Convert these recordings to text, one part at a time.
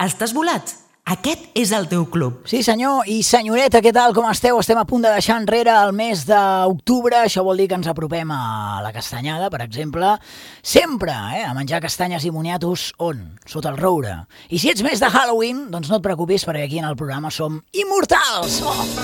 Estàs volat? Aquest és el teu club. Sí senyor i senyoreta, què tal, com esteu? Estem a punt de deixar enrere el mes d'octubre, això vol dir que ens apropem a la castanyada, per exemple, sempre, a menjar castanyes i moniatos, on? Sota el roure. I si ets més de Halloween, doncs no et preocupis perquè aquí en el programa som immortals!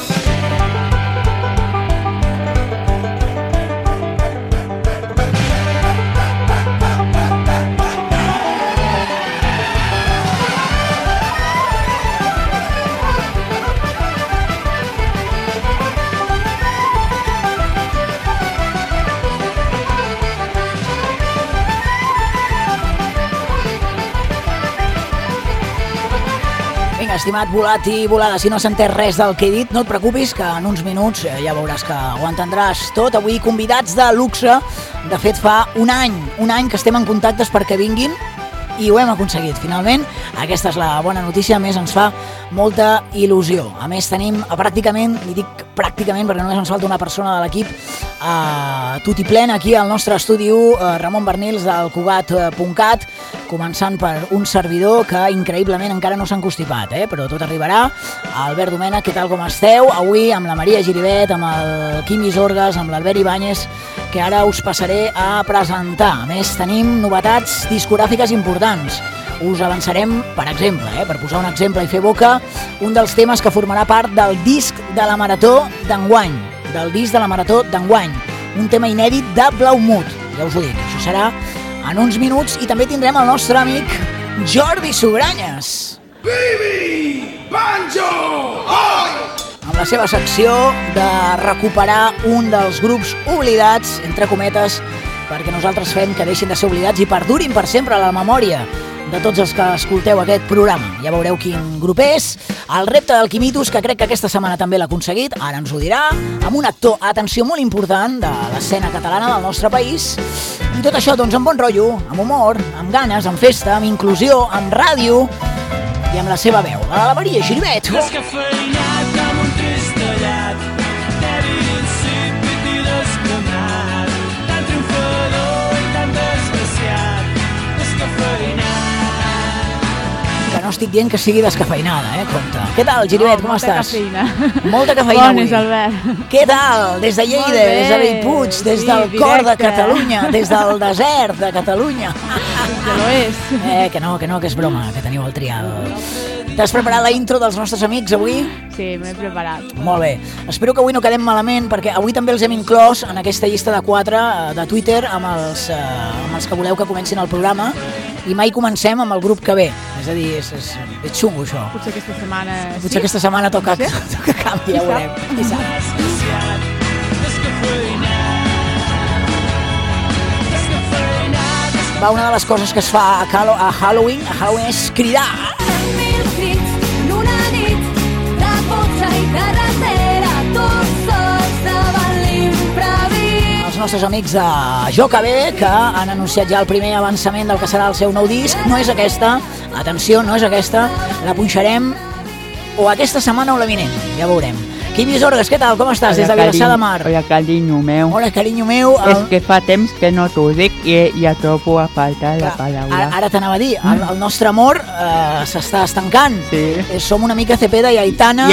Estimat volat i volada, si no s'ha entès res del que he dit, no et preocupis, que en uns minuts ja veuràs que ho entendràs tot. Avui convidats de luxe, de fet fa un any que estem en contactes perquè vinguin i ho hem aconseguit. Finalment, aquesta és la bona notícia, a més ens fa molta il·lusió. A més tenim pràcticament, i dic pràcticament perquè només ens falta una persona de l'equip, tot i plena aquí al nostre estudi 1, Ramon Bernils del Cugat.cat, començant per un servidor que increïblement encara no s'ha encostipat, però tot arribarà. Albert Domènech, què tal, com esteu? Avui amb la Maria Giribet, amb el Quim Isorgues, amb l'Albert Ibáñez, que ara us passaré a presentar. A més, tenim novetats discogràfiques importants. Us avançarem, per exemple, per posar un exemple i fer boca, un dels temes que formarà part del disc de la Marató d'enguany. Un tema inèdit de Blaumut, ja us ho dic, això serà en uns minuts, i també tindrem el nostre amic Jordi Sugranyes. Bibi! Banjo! Oi! Amb la seva secció de recuperar un dels grups oblidats, entre cometes, perquè nosaltres fem que deixin de ser oblidats i perdurin per sempre a la memòria de tots els que escolteu aquest programa. Ja veureu quin grup és. El repte del Quimitos, que crec que aquesta setmana també l'ha aconseguit, ara ens ho dirà, amb un actor, atenció, molt important de l'escena catalana del nostre país. I tot això, doncs, amb bon rotllo, amb humor, amb ganes, amb festa, amb inclusió, amb ràdio i amb la seva veu, la Maria Giribet. Descafeinat com un tristellat, dèbil, insípid i descremat, tan triomfador i tan desgraciat, descafeinat. Que no estic dient que sigui descafeinada, compte. Què tal, Giribet, com estàs? Cafeïna. Molta cafeïna avui. Bones, Albert. Què tal? Des de Lleida, des de Bellpuig, des del cor de Catalunya, des del desert de Catalunya. Ja lo és. Que no, que és broma, que teniu el trial. T'has preparat la intro dels nostres amics avui? Sí, m'he preparat. Molt bé. Espero que avui no quedem malament, perquè avui també els hem inclòs en aquesta llista de 4 de Twitter amb els que voleu que comencin el programa, i mai comencem amb el grup que ve. És a dir, és xungo, això. Potser aquesta setmana... Potser aquesta setmana toca canvi, ja ho veurem. Qui sap? Va, una de les coses que es fa a Halloween és cridar. Mil crits en una nit de boxa i carretera, tots sols davant l'imprevist. Els nostres amics de JoKB, que han anunciat ja el primer avançament del que serà el seu nou disc. No és aquesta, atenció, no és aquesta, la punxarem o aquesta setmana o la vinent, ja veurem. Quim Isorgues, què tal, com estàs? Des de Vilassar de Mar. Hola, carinyo meu. Hola, carinyo meu. És que fa temps que no t'ho dic i ja trobo a faltar la paraula. Ara t'anava a dir, el nostre amor s'està estancant. Sí. Som una mica Cepeda i Aitana,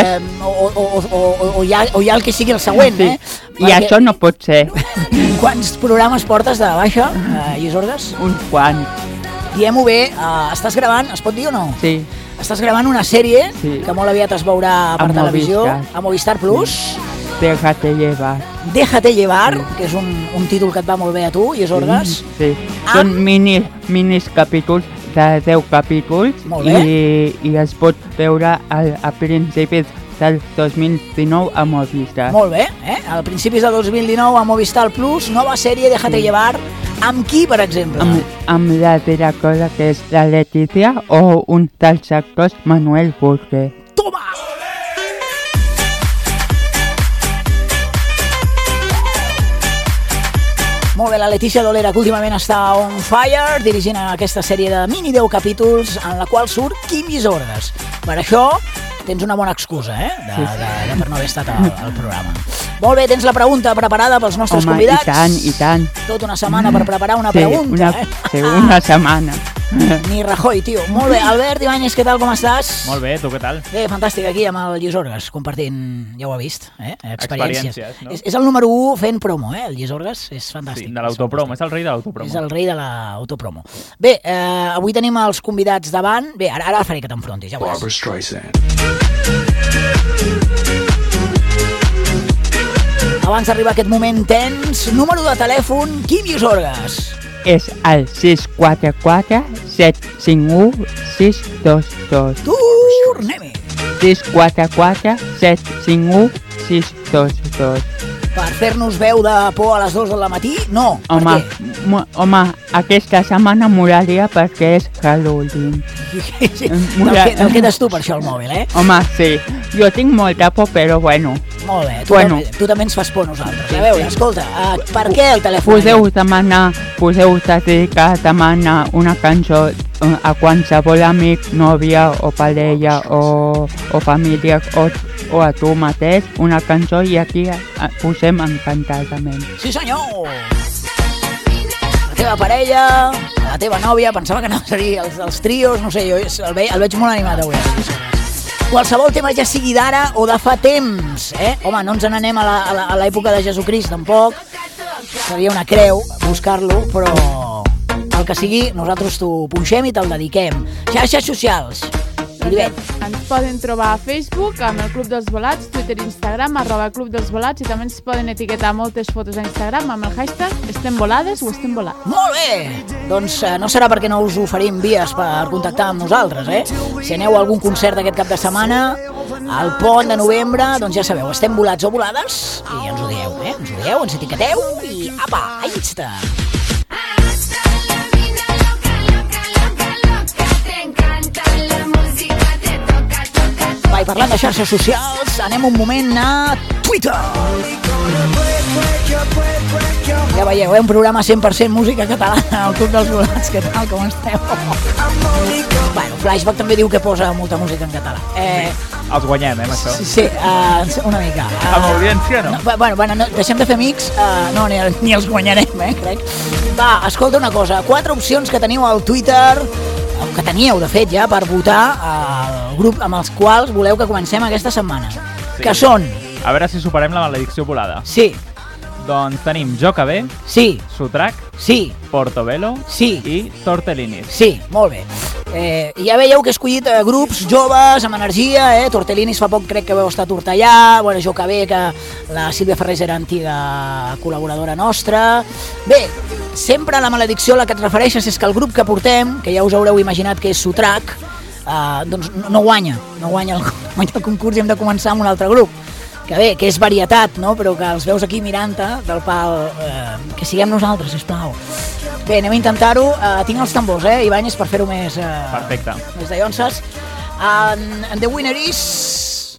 o ja el que sigui el següent, I això no pot ser. Quants programes portes de baixa, Isorgues? Uns quants. Diem-ho bé, estàs gravant, es pot dir o no? Sí. Estàs gravant una sèrie que molt aviat es veurà per televisió, a Movistar Plus. Déjate llevar. Déjate llevar, que és un títol que et va molt bé a tu, Isorgues. Sí, són minis capítols de 10 capítols i es pot veure a principis del 2019 a Movistar. Molt bé, al principis del 2019 a Movistar Plus, nova sèrie Déjate llevar. Amb qui, per exemple? Amb la directora, que és la Letícia, o un dels actors, Manuel Burgue. Toma! Molt bé, la Letícia Dolera, que últimament està on fire, dirigint aquesta sèrie de mini 10 capítols en la qual surt Quim Isorgues. Per això tens una bona excusa, per no haver estat al programa. Molt bé, tens la pregunta preparada pels nostres convidats. I tant. Tota una setmana per preparar una pregunta. Sí, una setmana. Ni Rajoy, tio. Molt bé, Albert Ibáñez, què tal, com estàs? Molt bé, tu què tal? Bé, fantàstic, aquí amb el Lluís Orgas, compartint, ja ho ha vist, experiències. No? És el número 1 fent promo, el Lluís Orgas, és fantàstic. Sí, de l'autopromo, és el rei de l'autopromo. És el rei de l'autopromo. Bé, avui tenim els convidats davant. Bé, ara faré que t'enfrontis, ja ho veuràs. Barbra Streisand. Abans d'arribar a aquest moment tens, número de telèfon, Quim Lluís Orgas. És el 644 751 622. Tornem-hi. 644 751 622. Per fer-nos veu de por a les 2 del matí? No, Home, per home, aquesta setmana moraria perquè és Halloween. què? Te'l quedes tu per això al mòbil, eh? Home, sí, jo tinc molta por, però bueno. Molt bé, Bueno. tu també ens fas por nosaltres. A veure, escolta, per què el telèfon? Podeu dedicar demanar una cançó a qualsevol amic, nòvia o parella o família o a tu mateix, una cançó i aquí posem encantadament. Sí senyor! La teva parella, la teva nòvia, pensava que no seria els trios, no sé, jo el veig molt animat avui. Qualsevol tema, ja sigui d'ara o de fa temps, eh? Home, no ens n'anem a l'època de Jesucrist, tampoc. Seria una creu buscar-lo, però el que sigui, nosaltres t'ho punxem i te'l dediquem. Xarxes socials. Gribet. Ens poden trobar a Facebook amb el Club dels Volats, Twitter i Instagram, @Club dels Volats, i també ens poden etiquetar moltes fotos a Instagram amb el hashtag Estem volades o estem volats. Molt bé! Doncs no serà perquè no us oferim vies per contactar amb nosaltres, eh? Si aneu a algun concert aquest cap de setmana, al pont de novembre, doncs ja sabeu, estem volats o volades, i ens ho dieu, eh? Ens ho dieu, ens etiqueteu i apa, a Insta! Va, i parlant de xarxes socials, anem un moment a Twitter. Ja veieu, un programa 100% música catalana, el Club dels Volats, què tal, com esteu? Bueno, Flashback també diu que posa molta música en català. Els guanyem, amb això. Sí, una mica. Amb audiència, no? Bueno, no, deixem de fer amics, no, ni els guanyarem, crec. Va, escolta una cosa, 4 opcions que teniu al Twitter, que teníeu, de fet, ja, per votar al grup amb els quals voleu que comencem aquesta setmana. Sí. Que són... A veure si superem la maledicció volada. Sí. Doncs tenim Jo que ve, Sí. Sutrac, Sí. Portobello Sí. i Tortellinis. Sí, molt bé. Ja veieu que he escollit grups joves, amb energia, Tortellinis fa poc crec que vau estar a Tortellà, bueno, Jo que ve, que la Sílvia Ferrés era antiga col·laboradora nostra. Bé, sempre la maledicció a la que et refereixes és que el grup que portem, que ja us haureu imaginat que és Sutrac, doncs no guanya el concurs i hem de començar amb un altre grup. Que bé, que és varietat, no? Però que els veus aquí mirant-te del pal, que siguem nosaltres, sisplau. Bé, anem a intentar-ho. Tinc els tambors, Ibáñez, per fer-ho més... Perfecte. Més de llonces. And the winner is...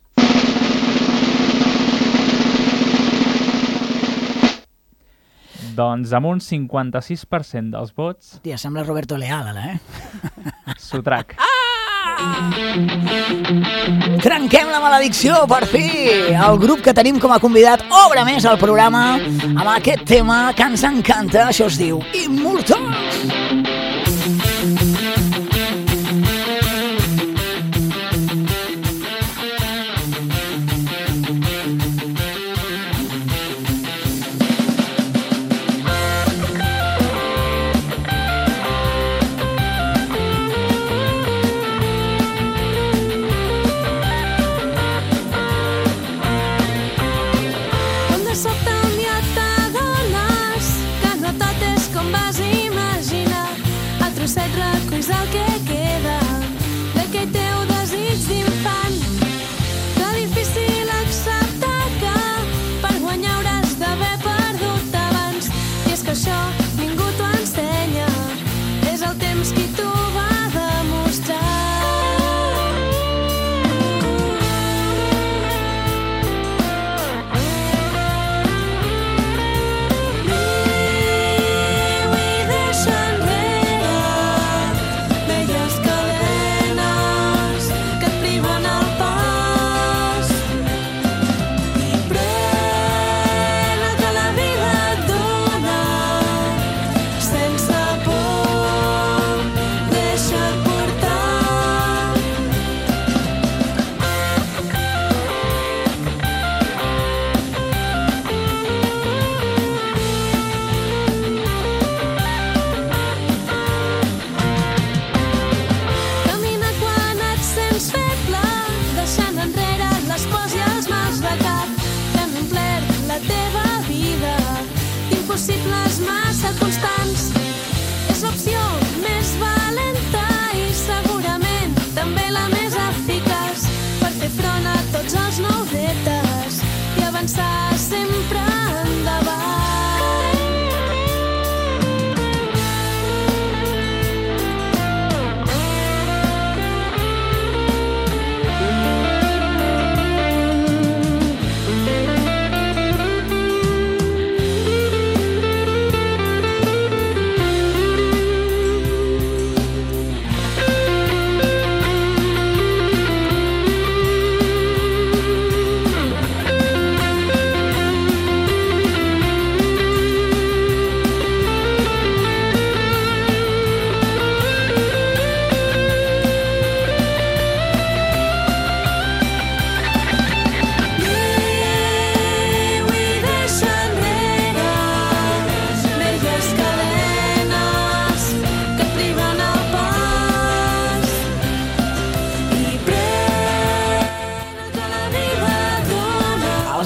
Doncs amb un 56% dels vots, Hòstia, sembla Roberto Leal, ara, Sutrac. Trenquem la maledicció, per fi! El grup que tenim com a convidat obre més el programa amb aquest tema que ens encanta. Això es diu Immortals! Quan de sobte un dia t'adones que no tot és com vas imaginar.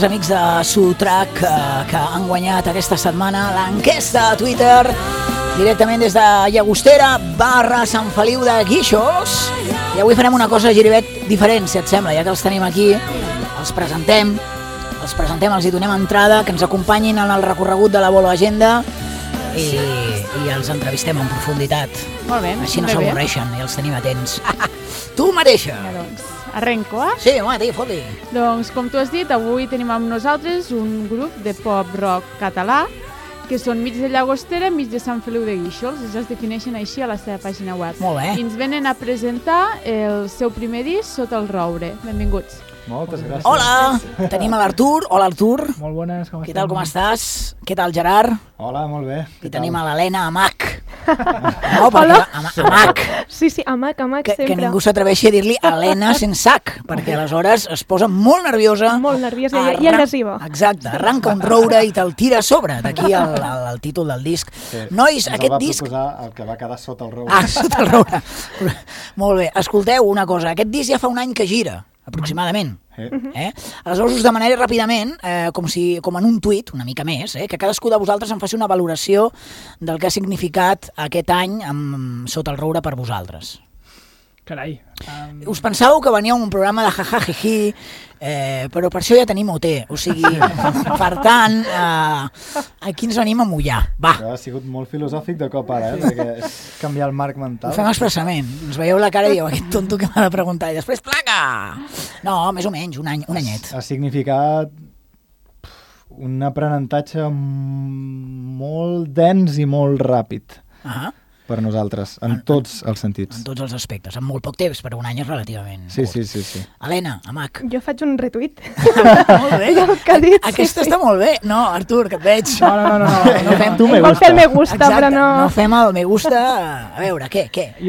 amics de Sutrac que han guanyat aquesta setmana l'enquesta a Twitter directament des de Llagostera / Sant Feliu de Guíxols. I avui farem una cosa, Giribet, diferent, si et sembla, ja que els tenim aquí. Els presentem, els hi donem entrada, que ens acompanyin en el recorregut de la Bolo Agenda i els entrevistem en profunditat. Molt bé. Així no bé. s'avorreixen i els tenim atents. Tu mateixa! Ja, doncs, arrenco, eh? Sí, home, fot-li. Doncs, com tu has dit, avui tenim amb nosaltres un grup de pop-rock català que són mig de Llagostera, mig de Sant Feliu de Guíxols. Ells es defineixen així a la seva pàgina web. Molt bé. I ens venen a presentar el seu primer disc, Sota el roure. Benvinguts. Moltes gràcies. Hola, tenim a l'Artur. Hola, Artur. Molt bones, com Què tal, com estàs? Què tal, Gerard? Hola, molt bé. I tenim a l'Helena Amac. No, perquè Amac. Sí, Amac, Que sempre. ningú s'atreveixi a dir-li Helena sense sac, perquè aleshores es posa molt nerviosa. Molt nerviosa i agressiva. Exacte, arranca un roure i te'l tira a sobre. D'aquí el títol del disc. Sí. Nois, Ens aquest va disc... proposar el que va quedar sota el roure. Ah, sota el roure. Molt bé, escolteu una cosa. Aquest disc ja fa un any que gira, aproximadament. Aleshores us demanaré ràpidament, com en un tuit, una mica més, que cadascú de vosaltres em faci una valoració del que ha significat aquest any Sota el roure per vosaltres. Carai. Us pensàveu que venia un programa de jajajiji, però per això ja tenim OT. O sigui, per tant, aquí ens venim a mullar. Va. Això ha sigut molt filosòfic de cop ara, perquè és canviar el marc mental. Ho fem expressament. Ens veieu la cara i dieu, aquest tonto que m'ha de preguntar. I després, placa! No, més o menys, un anyet. Ha significat un aprenentatge molt dens i molt ràpid per nosaltres, en tots els sentits. En tots els aspectes, en molt poc temps, però un any és relativament Sí. Helena, Amac. Jo faig un retuit. Molt bé. Del que ha dit, Aquesta està molt bé. No, Artur, que et veig. No fem tu me Vol fer el me gusta, Exacte, però no... no fem el me gusta. A veure, què?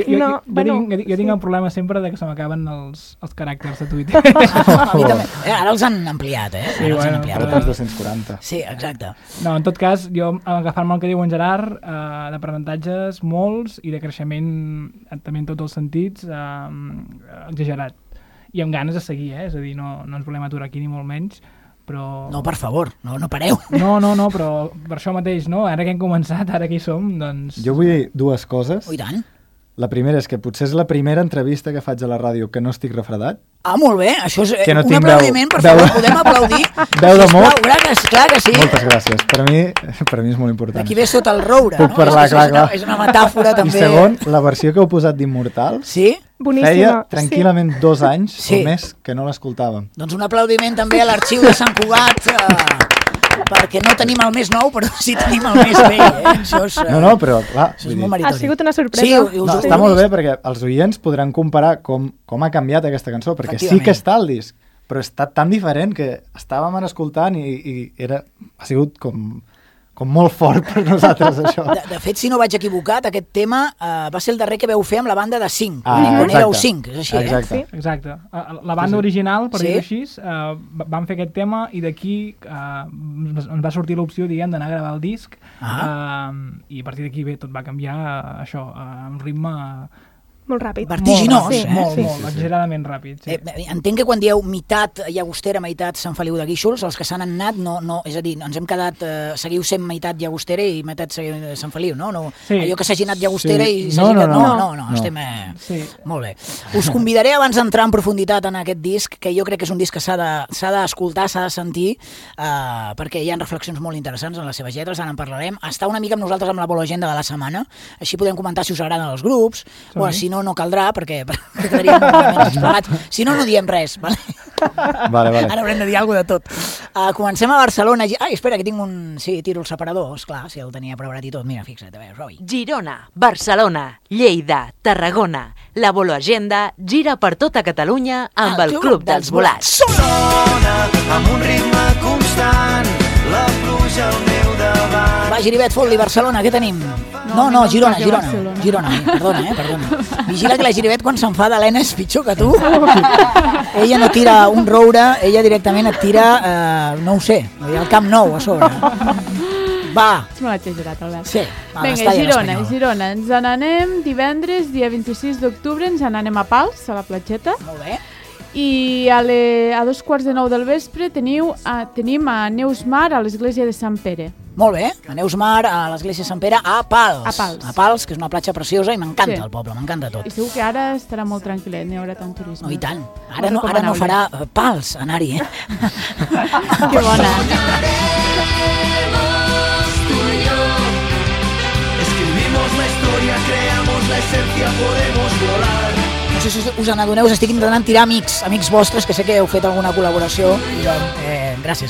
Jo tinc el problema sempre de que se m'acaben els caràcters de Twitter. A mi també. Ara els han ampliat, Sí, Ara els han bueno, ampliat. Ara tens 240. Sí, exacte. No, en tot cas, jo agafant-me el que diu en Gerard, d'aprenentatges molts i de creixement també en tots els sentits exagerat. I amb ganes de seguir, és a dir, no ens volem aturar aquí ni molt menys, però... No, per favor, no pareu. No, però per això mateix, no? Ara que hem començat, ara que hi som, doncs... Jo vull dir dues coses. I tant. La primera és que potser és la primera entrevista que faig a la ràdio que no estic refredat. Ah, molt bé, això és Que no un tinc aplaudiment, per favor, podem aplaudir. Veu de mot. Clar que sí. Moltes gràcies. Per mi és molt important. Aquí ve Sota el roure, Puc no? parlar, clar. És una metàfora, també. I segon, la versió que heu posat d'Immortals Sí? Boníssima. feia tranquil·lament 2 anys Sí. o més que no l'escoltàvem. Doncs un aplaudiment també a l'arxiu de Sant Cugat, perquè no tenim el més nou, però sí tenim el més vell. Això és, No, però clar, això és vull molt dir, meritori. Ha sigut una sorpresa. Sí, no, està molt bé perquè els oients podran comparar com ha canviat aquesta cançó, perquè sí que està al disc, però està tan diferent que estàvem ara escoltant i ha sigut com molt fort per nosaltres, això. De fet, si no vaig equivocat, aquest tema va ser el darrer que veu fer amb la banda de 5, quan exacte. éreu 5, és així, Exacte. Exacte. La banda original, per Sí. dir-ho així, vam fer aquest tema i d'aquí ens va sortir l'opció, diguem, d'anar a gravar el disc i a partir d'aquí bé, tot va canviar això, a un ritme Molt ràpid. Vertiginós, Sí, molt, sí. molt. exageradament ràpid. Sí. Entenc que quan dieu meitat Llagostera, meitat Sant Feliu de Guíxols, els que s'han anat, no, és a dir, ens hem quedat, seguiu sent meitat Llagostera i meitat Sant Feliu, no? Sí. Allò que s'hagi anat Llagostera Sí. i s'hagi No, quedat... no. Estem... Sí. Molt bé. Us convidaré abans d'entrar en profunditat en aquest disc, que jo crec que és un disc que s'ha d'escoltar, s'ha de sentir, perquè hi ha reflexions molt interessants en les seves lletres, ara en parlarem. Està una mica amb nosaltres amb la Bolo Agenda de la setmana, així podem comentar si us agraden els grups, o si no caldrà, perquè quedaríem molt explorats. Si no, no diem res, vale? Vale. Ara haurem de dir alguna cosa de tot. Comencem a Barcelona. Ai, espera, que tinc un... Sí, tiro el separador, esclar, si el tenia preparat i tot. Mira, fixa't, a veure, Roy. Girona, Barcelona, Lleida, Tarragona. La Bolo Agenda gira per tota Catalunya amb el Club dels Volats. Sona amb un ritme constant, la pluja al meu davant. Va, Giribet, fot-li, Barcelona, què tenim? No, Girona. Perdona. Vigila que la Giribet, quan s'enfada, Helena, és pitjor que tu. Ella no tira un roure, ella directament et tira, no ho sé, el Camp Nou a sobre. Va. És molt exagerat, Albert. Sí. Vinga, Girona. Ens n'anem divendres, dia 26 d'octubre, ens n'anem a Pals, a la platgeta. Molt bé. I a 2:45 del vespre tenim a Neus Mar a l'església de Sant Pere. Molt bé, a Neus Mar, a l'església de Sant Pere, a Pals. A Pals, que és una platja preciosa i m'encanta el poble, m'encanta tot. I segur que ara estarà molt tranquil·let, no hi haurà tant turisme. No, i tant. Ara no farà Pals anar-hi, Que bona. Escribimos la historia, creamos la esencia, podemos volar. No sé si us n'adoneu, estic intentant tirar amics vostres, que sé que heu fet alguna col·laboració. Gràcies.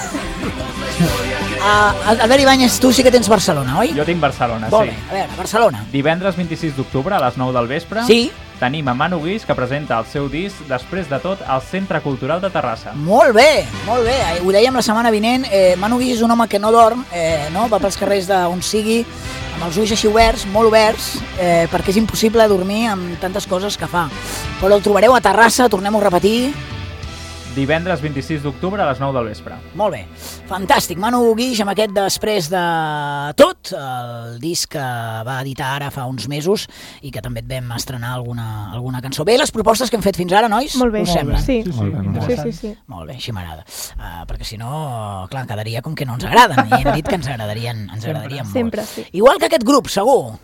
Albert Ibáñez, tu sí que tens Barcelona, oi? Jo tinc Barcelona, Molt sí. bé, a veure, Barcelona. Divendres 26 d'octubre a les 9 del vespre tenim a Manu Guix, que presenta el seu disc Després de tot al Centre Cultural de Terrassa. Molt bé. Ho dèiem la setmana vinent. Manu Guix és un home que no dorm, no? Va pels carrers d'on sigui, amb els ulls així oberts, molt oberts, perquè és impossible dormir amb tantes coses que fa. Però el trobareu a Terrassa, tornem-ho a repetir. Divendres 26 d'octubre a les 9 del vespre. Molt bé. Fantàstic. Manu Guix amb aquest Després de tot, el disc que va editar ara fa uns mesos i que també et vam estrenar alguna cançó. Bé, les propostes que hem fet fins ara, nois? Molt bé. Us semblen? Sí. Sí. Molt bé, així m'agrada. Perquè si no, clar, quedaria com que no ens agraden. I hem dit que ens agradarien molt. Sempre, sí. Igual que aquest grup, segur.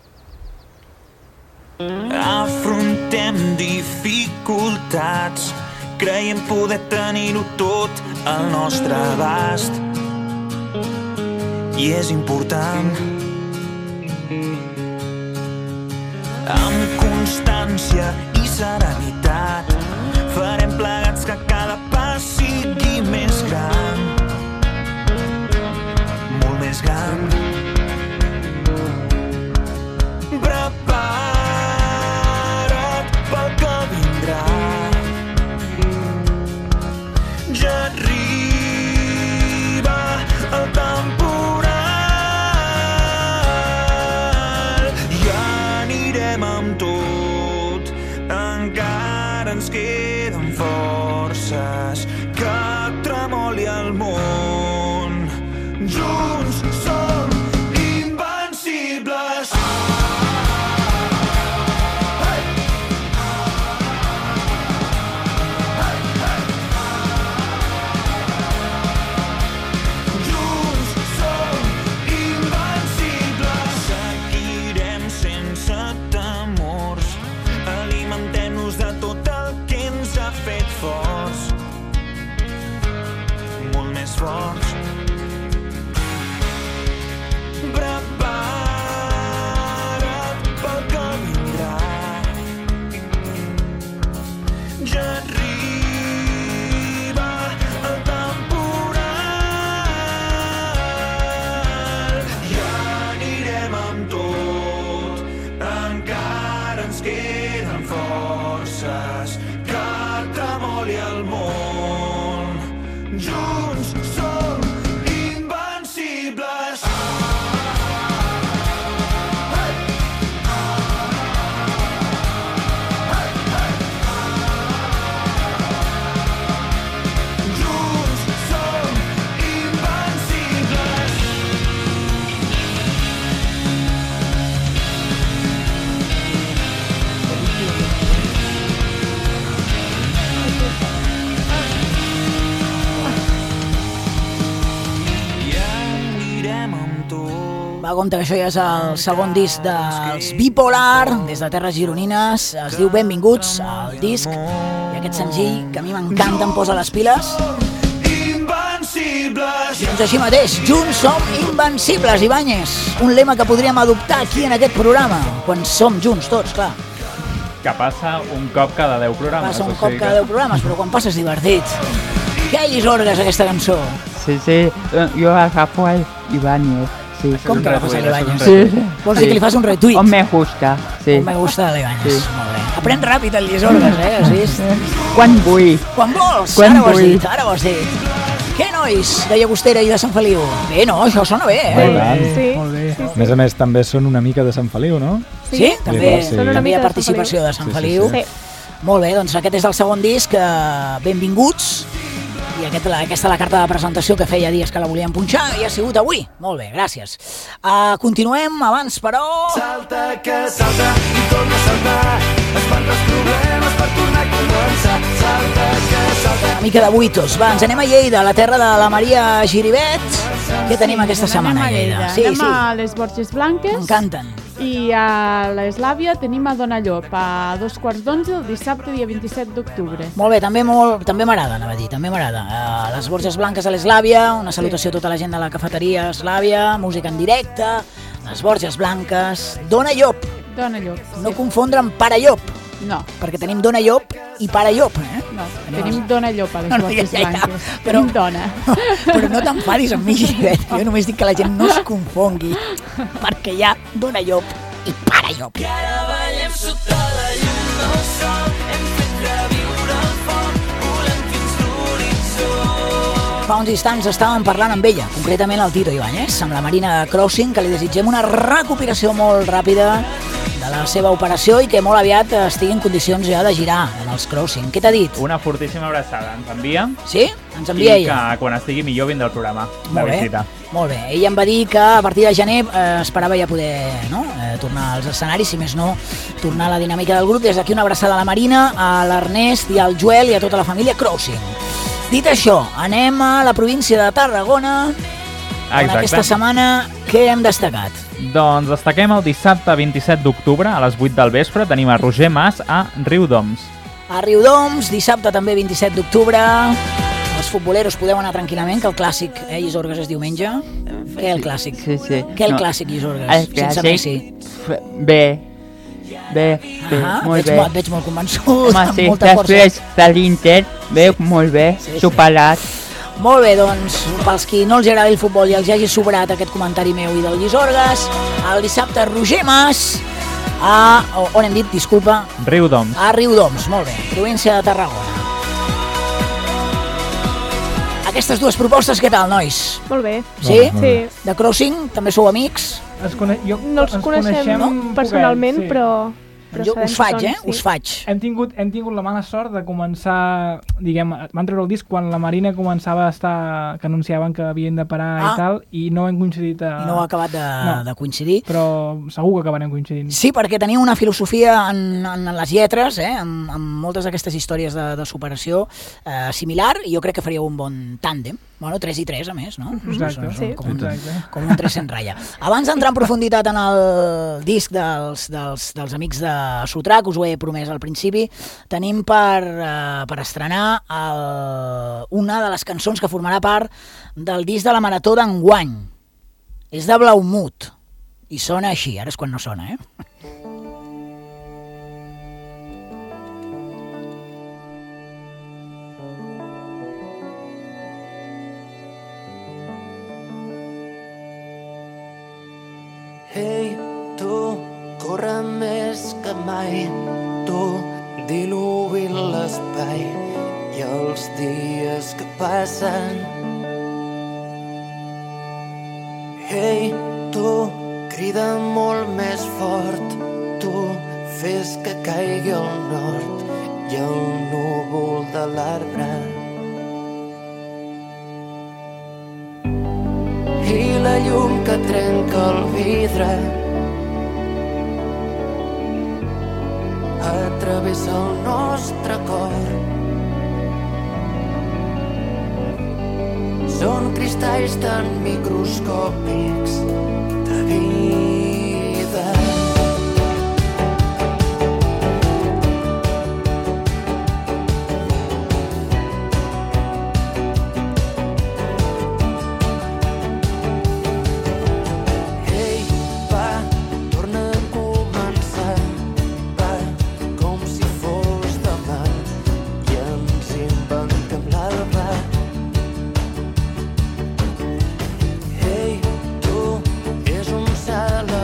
Afrontem dificultats, creiem poder tenir-ho tot al nostre abast. I és important. Amb constància i serenitat farem plegats que cada pas sigui més gran, molt més gran. Prepara't pel que vindrà. Ja arriba el temporal i anirem amb tot. Encara ens queden forces, que tremoli el món. Junts som invencibles. Forts. Prepara't pel que vindrà. Ja arriba el temporal i anirem amb tot. Encara ens queden forces, que tremoli el món. Junts som invencibles. Junts som invencibles. Va, compte que això ja és el segon disc dels Bipolar, des de Terres Gironines. Es diu Benvinguts al disc, i aquest senzill que a mi m'encanta, em posa les piles. Invencibles. Doncs així mateix, junts som invencibles, Ibáñez. Un lema que podríem adoptar aquí en aquest programa, quan som junts tots, clar. Que passa un cop cada 10 programes. Passa un cop cada 10 programes, però quan passa és divertit. Que llisorgues, aquesta cançó. Sí, jo agafo el Ibáñez. Sí. Com que agafes a l'Ibáñez? Sí. Vols dir que li fas un retuit? O me gusta, sí. O me gusta de l'Ibáñez, Sí. molt bé. Aprèn ràpid el llisorgues, has vist? Quan vull. Quan vols, Quan ara ho has vull. dit, ara ho has dit. Què, nois, de Llagostera i de Sant Feliu? Bé, no, això sona bé, Sí. A més a més, també són una mica de Sant Feliu, no? Sí, també, Sí. també hi ha participació de Sant Feliu. Sí. Molt bé, doncs aquest és el segon disc, benvinguts. I aquesta la carta de presentació que feia dies que la volíem punxar i ha sigut avui. Molt bé, gràcies. Continuem abans, però... Salta que salta i torna a saltar. Espanta els problemes per tornar a començar. Salta mica de buitos. Va, ens anem a Lleida, a la terra de la Maria Giribet. Què tenim aquesta setmana a Lleida? Anem a les Borges Blanques. M'encanten. I a l'Eslàvia tenim a Dona Llop a 2:15 el dissabte, dia 27 d'octubre. Molt bé, també m'agrada, anava a dir, també m'agrada. Les Borges Blanques a l'Eslàvia, una salutació a tota la gent de la cafeteria Eslàvia, música en directe, les Borges Blanques, Dona Llop. Dona Llop. No confondre amb Pare Llop. No. Perquè tenim Dona Llop i Pare Llop, eh? No, tenim Dona Llop a les Borges Blanques. Però, tenim dona. Però no t'enfadis amb mi, Giribet. Jo només dic que la gent no es confongui, perquè hi ha Dona Llop i Pare Llop. I ara ballem sota la llum del sol, hem fet reviure el foc, volem fins l'horitzó. Fa uns instants estàvem parlant amb ella, concretament el Tito Ibáñez, amb la Marina Crossing, que li desitgem una recuperació molt ràpida de la seva operació i que molt aviat estigui en condicions ja de girar en els Crossing. Què t'ha dit? Una fortíssima abraçada. Ens envia. Sí? Ens envia ella. I que quan estigui millor vindrà el programa. Molt bé, molt bé. Ella em va dir que a partir de gener esperava ja poder tornar als escenaris, si més no, tornar a la dinàmica del grup. Des d'aquí una abraçada a la Marina, a l'Ernest i al Joel i a tota la família Crossing. Dit això, anem a la província de Tarragona. Exacte. Aquesta setmana, què hem destacat? Doncs destaquem el dissabte 27 d'octubre a les 8 del vespre. Tenim a Roger Mas a Riudoms. A Riudoms, dissabte també 27 d'octubre. Els futboleros podeu anar tranquil·lament, que el clàssic Llisorgues és diumenge. Què el clàssic? Sí. Què el clàssic Llisorgues? El clàssic, bé, molt bé. Et veig molt convençut, amb sí, molta força. Després de l'Inter, veu molt bé, superat. Molt bé, doncs, pels qui no els agradi el futbol i els hagi sobrat aquest comentari meu i del Llisorgues, el dissabte Roger Mas on hem dit, disculpa? Riudoms. A Riudoms, molt bé, província de Tarragona. Aquestes dues propostes, què tal, nois? Molt bé. Sí? Sí. De Crossing, també sou amics? No els coneixem personalment, però jo us faig, us faig. Hem tingut la mala sort de començar, diguem, van treure el disc quan la Marina començava a estar, que anunciaven que havien de parar i tal, i no hem coincidit I no ha acabat de coincidir. Però segur que acabarem coincidint. Sí, perquè teniu una filosofia en les lletres, amb moltes d'aquestes històries de superació similar, i jo crec que faríeu un bon tàndem. Bueno, 3 i 3, a més, no? Exacte, sí. Com un 3 en ratlla. Abans d'entrar en profunditat en el disc dels amics de Sotrac, us ho he promès al principi, tenim per estrenar una de les cançons que formarà part del disc de la Marató d'enguany. És de Blaumut, i sona així, ara és quan no sona, Ei, tu, corre més que mai, tu, diluint l'espai i els dies que passen. Ei, tu, crida molt més fort, tu, fes que caigui el nord i el núvol de l'arbre. I la llum que trenca el vidre travessa el nostre cor. Són cristalls tan microscòpics de vida. Hey, tu, és un cel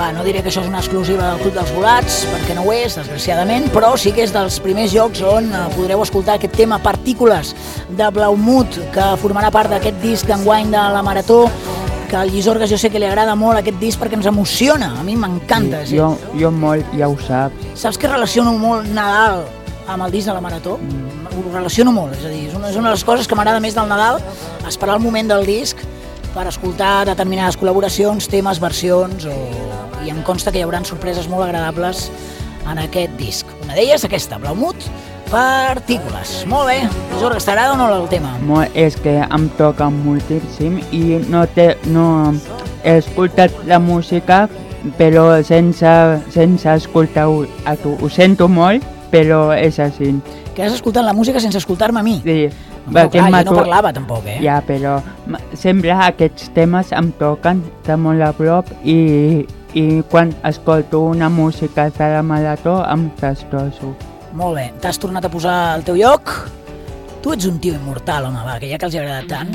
Clar, no diré que això és una exclusiva del Club dels Volats, perquè no ho és, desgraciadament, però sí que és dels primers llocs on podreu escoltar aquest tema Partícules de Blaumut, que formarà part d'aquest disc d'enguany de la Marató, que al Llisorgues jo sé que li agrada molt aquest disc perquè ens emociona, a mi m'encanta. Sí, jo molt, ja ho saps. Saps que relaciono molt Nadal amb el disc de la Marató? Ho relaciono molt, és a dir, és una de les coses que m'agrada més del Nadal, esperar el moment del disc per escoltar determinades col·laboracions, temes, versions, i em consta que hi haurà sorpreses molt agradables en aquest disc. Una d'elles aquesta, Blaumut, Partícules. Molt bé. Llisorgues, t'agrada o no el tema? És que em toca moltíssim i no he escoltat la música, però sense escoltar-ho a tu. Ho sento molt, però és així. Que has escoltat la música sense escoltar-me a mi? Sí. Però clar, jo no parlava tampoc, Ja, però sempre aquests temes em toquen de molt a prop i quan escolto una música de la Marató em destrosso. Molt bé. T'has tornat a posar al teu lloc? Tu ets un tio immortal, home, va, que ja que els ha agradat tant.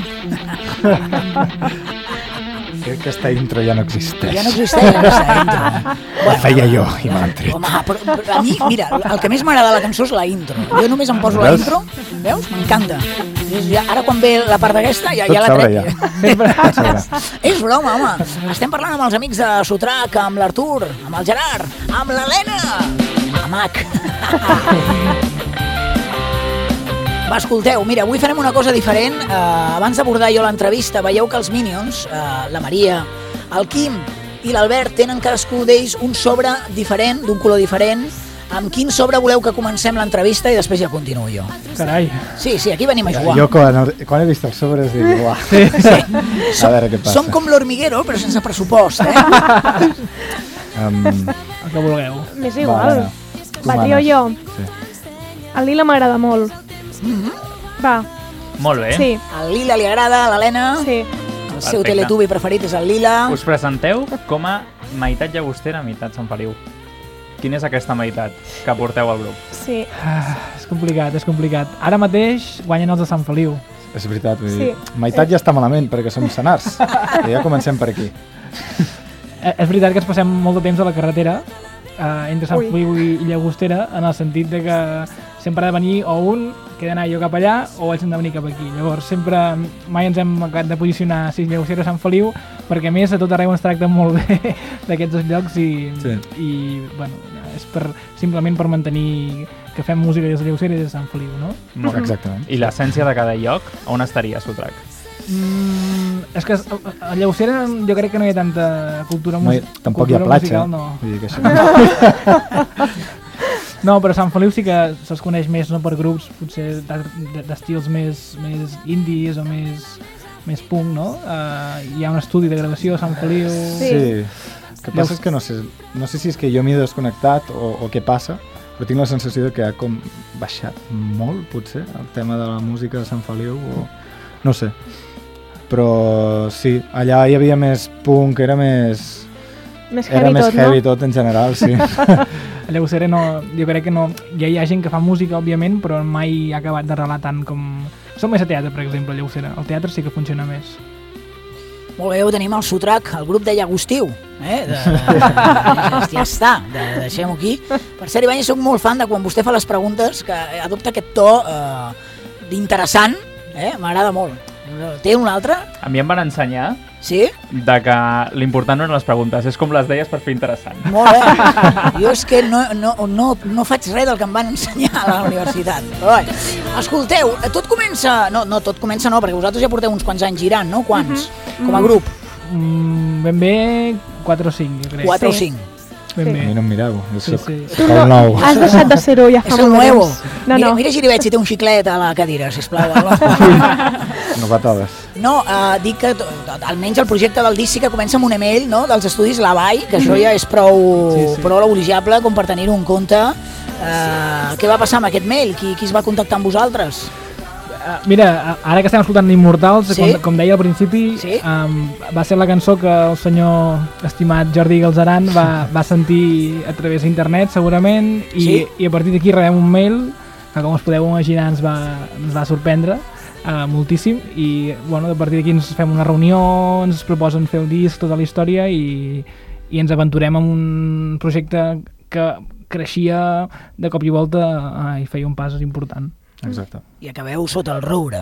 Aquesta intro ja no existeix. Ja no existeix aquesta intro. La feia jo i m'han tret. Home, però a mi, mira, el que més m'agrada de la cançó és la intro. Jo només em poso la intro, veus? M'encanta. Ara quan ve la part d'aquesta ja la trec. És broma, home. Estem parlant amb els amics de Sotrac, amb l'Artur, amb el Gerard, amb l'Helena, amb Mac. Va, escolteu, mira, avui farem una cosa diferent. Abans d'abordar jo l'entrevista, veieu que els Minions, la Maria, el Quim i l'Albert tenen cadascú d'ells un sobre diferent, d'un color diferent. Amb quin sobre voleu que comencem l'entrevista i després ja continuo jo? Carai. Sí, aquí venim a jugar. Jo quan he vist els sobres dic, uah. Sí. A veure què passa. Som com l'Hormiguero, però sense pressupost, El que vulgueu. M'és igual. Va, trio jo. El lila m'agrada molt. Va. Molt bé. Sí. El lila li agrada a l'Helena. Sí. El seu teletubi preferit és el lila. Us presenteu com a meitat llagostera, meitat Sant Feliu. Quina és aquesta meitat que porteu al grup? Sí. És complicat. Ara mateix guanyen els de Sant Feliu. És veritat, vull dir, meitat ja està malament perquè som senars. I ja comencem per aquí. És veritat que ens passem molt de temps a la carretera entre Sant Feliu i Llagostera, en el sentit de que sempre ha de venir o un que he d'anar jo cap allà o ells han de venir cap aquí. Llavors sempre mai ens hem acabat de posicionar si Llagostera o Sant Feliu, perquè a més a tot arreu ens tracten molt bé d'aquests dos llocs i bueno, és simplement per mantenir que fem música des de Llagostera i des de Sant Feliu, no? Exactament. I l'essència de cada lloc, on estaria Sotrac? És que a Llagostera jo crec que no hi ha tanta cultura musical. Tampoc hi ha platja. No. Vull dir que això no, però Sant Feliu sí que se'ls coneix més, no, per grups potser d'estils més indies o més punk, no? Hi ha un estudi de gravació a Sant Feliu. Sí. El que passa és que no sé si és que jo m'he desconnectat o què passa, però tinc la sensació de que ha com baixat molt, potser, el tema de la música de Sant Feliu, o no sé. Però sí, allà hi havia més punk, era més heavy tot en general, sí. A Llagostera jo crec que no, ja hi ha gent que fa música, òbviament, però mai ha acabat d'arrelar tant com... Som més a teatre, per exemple, a Llagostera. El teatre sí que funciona més. Molt bé, ho tenim al Sotrac, el grup de Llagostiu. Ja està, deixem-ho aquí. Per cert, Ivan, jo soc molt fan de quan vostè fa les preguntes, que adopta aquest to d'interessant, m'agrada molt. Té un altre? A mi em van ensenyar de que l'important no eren les preguntes, és com les deies per fer interessant. Molt bé. Jo és que no faig res del que em van ensenyar a la universitat. Però bé, escolteu, tot comença... No, tot comença no, perquè vosaltres ja porteu uns quants anys girant, no? Quants? Com a grup? Ben bé 4 o 5, jo crec. 4 o 5. Ben bé. A mi no em mireu, jo soc el nou. Has deixat de ser-ho ja fa molt temps. És el nuevo. No. Mira Giribet si té un xiclet a la cadira, sisplau. No va totes. No, dic que almenys el projecte del disc sí que comença amb un email, no?, dels estudis La Vall, que això ja és prou elogiable com per tenir-ho en compte. Què va passar amb aquest mail? Qui es va contactar amb vosaltres? Mira, ara que estem escoltant Immortals, com deia al principi, va ser la cançó que el senyor estimat Jordi Galzeran va sentir a través d'internet, segurament, i a partir d'aquí rebem un mail que, com us podeu imaginar, ens va sorprendre moltíssim, i bueno, a partir d'aquí ens fem una reunió, ens proposen fer el disc, tota la història, i i ens aventurem en un projecte que creixia de cop i volta i feia un pas important. Exacte. I acabeu sota el roure.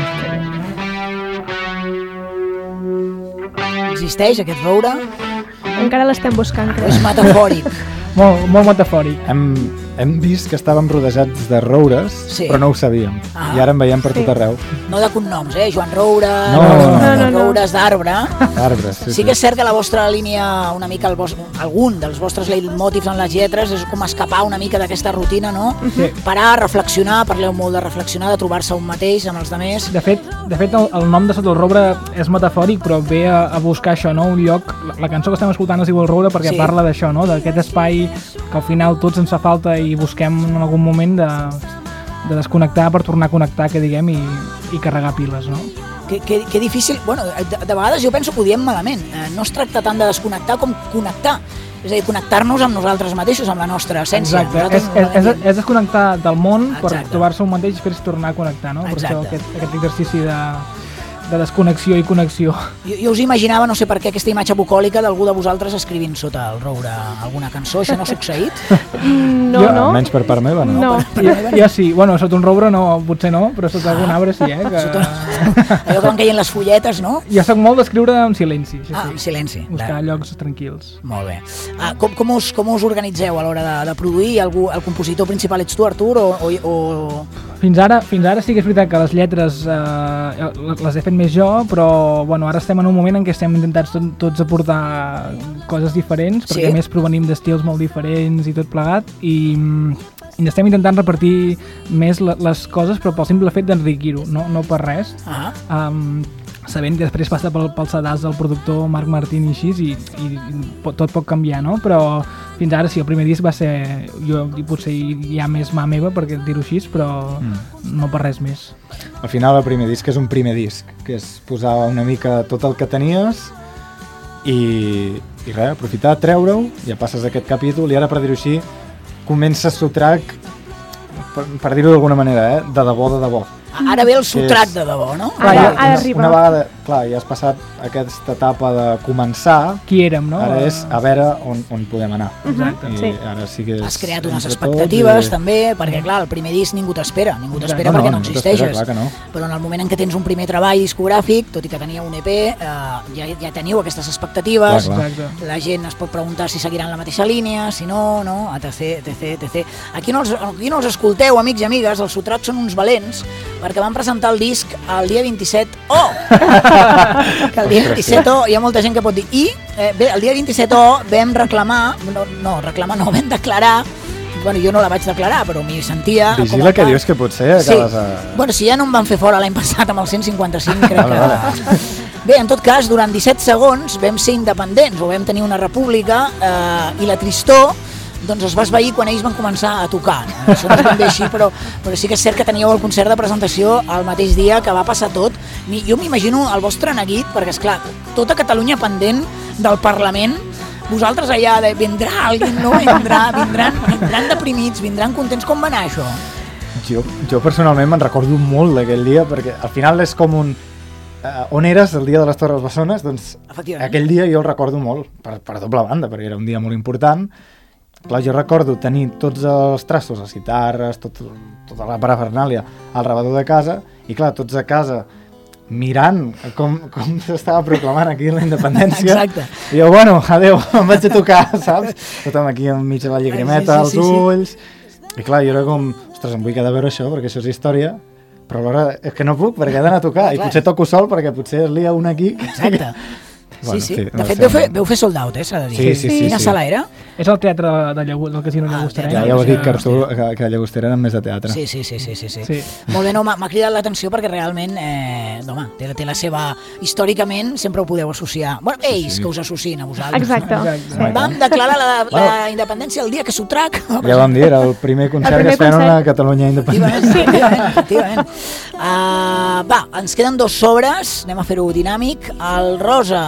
Existeix aquest roure? Encara l'estem buscant, crec. És metafòric. Molt metafòric. Hem vist que estàvem rodejats de roures, però no ho sabíem. I ara en veiem per tot arreu. No de cognoms, Joan Roure, no. roures d'arbre. D'arbres, sí. Sí que és cert que la vostra línia, una mica algun dels vostres leitmotivs en les lletres és com escapar una mica d'aquesta rutina, no? Sí. Parar, reflexionar, parleu molt de reflexionar, de trobar-se un mateix amb els altres. De fet el nom de Sota el Roure és metafòric, però ve a buscar això, no? Un lloc, la cançó que estem escoltant es diu El Roure perquè parla d'això, no? D'aquest espai que al final tots ens fa falta i busquem en algun moment de desconnectar per tornar a connectar, que diguem, i carregar piles, no? Que difícil, bueno, de vegades jo penso que ho diem malament, no es tracta tant de desconnectar com connectar, és a dir, connectar-nos amb nosaltres mateixos, amb la nostra essència. Exacte, és desconnectar del món per trobar-se un mateix i després tornar a connectar, no? Per això aquest exercici de desconnexió i connexió. Jo us imaginava, no sé per què, aquesta imatge bucòlica d'algú de vosaltres escrivint sota el roure alguna cançó. Això no ha succeït? No. Almenys per part meva, no. Jo sí, bueno, sota un roure no, potser no, però sota algun arbre sí, Allò que van caient les fulletes, no? Jo soc molt d'escriure en silenci. En silenci. Buscar llocs tranquils. Molt bé. Com us organitzeu a l'hora de produir? El compositor principal ets tu, Artur, o... Fins ara sí que és veritat que les lletres les he fet més jo, però bueno, ara estem en un moment en què estem intentant tots aportar coses diferents, perquè a més provenim d'estils molt diferents i tot plegat, i estem intentant repartir més les coses, però pel simple fet d'enriquir-ho, no per res. Sabent que després passa pel sedàs del productor Marc Martín i així, i tot pot canviar, no? Però fins ara sí, el primer disc va ser, jo potser hi ha més mà meva perquè dir-ho així, però no per res més. Al final el primer disc és un primer disc, que és posar una mica tot el que tenies i res, aprofitar, treure-ho, ja passes aquest capítol i ara, per dir-ho així, comences Sotrac, per dir-ho d'alguna manera, de debò. Ara ve el Sotrac de debò, no? Ara arriba. Una vegada, clar, ja has passat aquesta etapa de començar. Qui érem, no? Ara és a veure on podem anar. Exacte. I ara sí que has creat unes expectatives també, perquè clar, el primer disc ningú t'espera perquè no existeixes. Però en el moment en què tens un primer treball discogràfic, tot i que tenia un EP, ja teniu aquestes expectatives. La gent es pot preguntar si seguiran la mateixa línia, si no, etc. Aquí no els escolteu, amics i amigues, els Sotrac són uns valents, perquè van presentar el disc el dia 27 que el dia 27 hi ha molta gent que pot dir bé, el dia 27 vam reclamar vam declarar, bueno, jo no la vaig declarar, però m'hi sentia... Vigila que dius que potser acabes a... Bueno, si ja no em van fer fora l'any passat amb el 155, crec que... Bé, en tot cas, durant 17 segons vam ser independents, o vam tenir una república, i la tristor doncs es va esvair quan ells van començar a tocar. Això no és ben bé així, però sí que és cert que teníeu el concert de presentació el mateix dia que va passar tot. Jo m'imagino el vostre neguit, perquè esclar, tota Catalunya pendent del Parlament, vosaltres allà de vindrà algú, no? Vindran deprimits, vindran contents. Com va anar això? Jo personalment me'n recordo molt d'aquell dia, perquè al final és com un... on eres el dia de les Torres Bessones? Doncs aquell dia jo el recordo molt, per doble banda, perquè era un dia molt important. Clar, jo recordo tenir tots els trastos, les guitarres, tota la parafernàlia al rebedor de casa, i clar, tots a casa mirant com s'estava proclamant aquí la independència. Exacte. I jo, bueno, adeu, em vaig a tocar, saps? Tothom aquí enmig de la llagrimeta, als ulls... I clar, jo era com, ostres, em vull quedar a veure això, perquè això és història, però alhora és que no puc, perquè he d'anar a tocar, i potser toco sol, perquè potser es lia un aquí... Exacte. Bueno, sí. De fet, veu fer sold out, s'ha de dir. Sí. Quina sala era? És el teatre del Casino Llagostera. Ja ho he dit, que a Llagostera eren més de teatre. Sí. Molt bé, no, m'ha cridat l'atenció perquè realment, té la seva... Històricament sempre ho podeu associar. Bueno, ells que us associen a vosaltres. Exacte. Vam declarar la independència el dia que Sotrac... Ja vam dir, era el primer concert que es feien una Catalunya independent. Efectivament. Va, ens queden 2 sobres, anem a fer-ho dinàmic. El rosa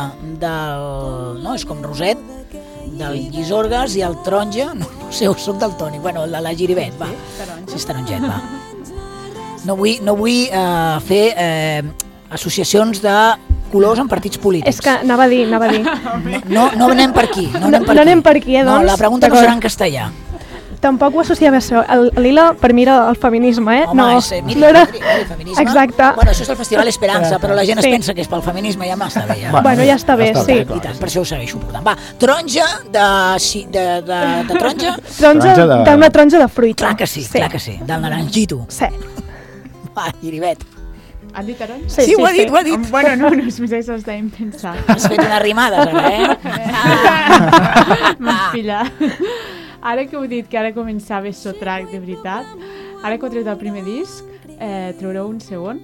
és com roset, del Llisorgues, i el taronja, no sé, soc del Toni, bueno, la Giribet, va. Sí, és taronget, va. No vull fer associacions de colors en partits polítics. És que anava a dir. No anem per aquí. No anem per aquí, doncs. No, la pregunta no serà en castellà. Tampoc ho associava això. El lila, per mi, era el feminisme, Home, no, miri, no era... feminisme. Exacte. Bueno, això és el Festival Esperança, però la gent es pensa que és pel feminisme, ja m'està bé. Ja. Bueno, ja està bé, sí. I tant, per això ho segueixo portant. Va, taronja de taronja? D'una taronja de fruita. Clar que sí, del naranjito. Sí. Va, Iribet. Han dit taronja? Sí, ho ha dit. Bueno, no, és més això estàvem pensant. Has fet unes rimades, ara, M'has pillat. Ara que heu dit que ara començava Sotrac de veritat, ara que heu tret el primer disc, traureu un segon?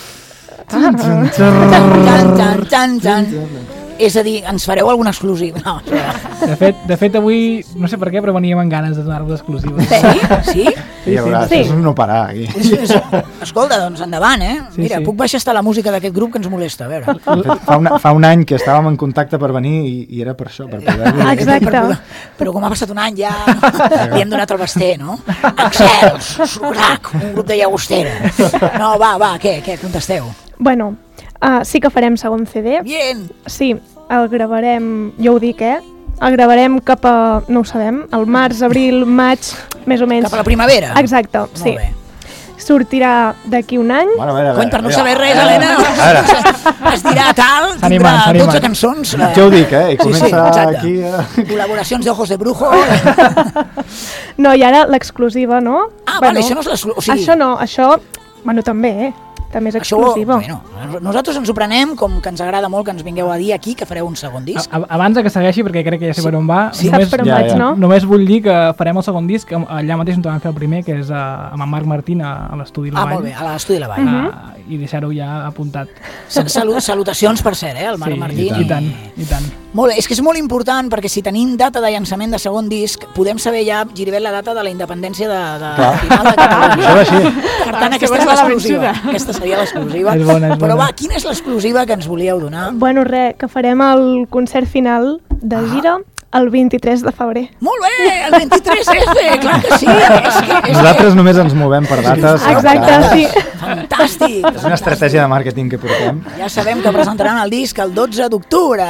És a dir, ens fareu alguna exclusiva? No. De fet, avui, no sé per què, però veníem amb ganes de donar-vos exclusiva. Sí? Sí, és un no parar, aquí. Escolta, doncs endavant, Mira, puc baixar estar la música d'aquest grup que ens molesta, a veure. Fa un any que estàvem en contacte per venir i era per això, per poder... Exacte. Però com ha passat un any ja li hem donat el basté, no? Excels, Sotrac, un grup de llagostera. No, va, què, contesteu? Bueno, sí que farem segon CD. Bien! Sí, el gravarem, jo ho dic, el gravarem cap a, no ho sabem, al març, abril, maig, més o menys. Cap a la primavera? Exacte, sí. Molt bé. Sortirà d'aquí un any. Bueno, a veure, per no saber res, Helena, es dirà tal, tindrà 12 cançons. Ja ho dic, i comença aquí... Col·laboracions d'Ojos de Brujo. No, i ara l'exclusiva, no? Vale, això no és l'exclusiva. Això no, això, bueno, també, també és exclusiva. Bueno, nosaltres ens ho prenem com que ens agrada molt que ens vingueu a dir aquí que fareu un segon disc. Abans que segueixi, perquè crec que ja sé per on va, només vull dir que farem el segon disc allà mateix on vam fer el primer, que és amb en Marc Martín a l'Estudi La Vall. Molt bé, a l'Estudi La Vall. I deixar-ho ja apuntat. Salutacions, per cert, el Marc Martín. I tant. Molt bé, és que és molt important perquè si tenim data de llançament de segon disc, podem saber ja, Giribet, la data de la independència de final de Catalunya. Per tant, aquesta és l'exclusiva. Aquesta seria l'exclusiva. És bona. Però va, quina és l'exclusiva que ens volíeu donar? Bueno, que farem el concert final de gira el 23 de febrer. Molt bé, el 23F, clar que sí. Nosaltres només ens movem per dates. Exacte, sí. Fantàstic. És una estratègia de màrqueting que portem. Ja sabem que presentaran el disc el 12 d'octubre,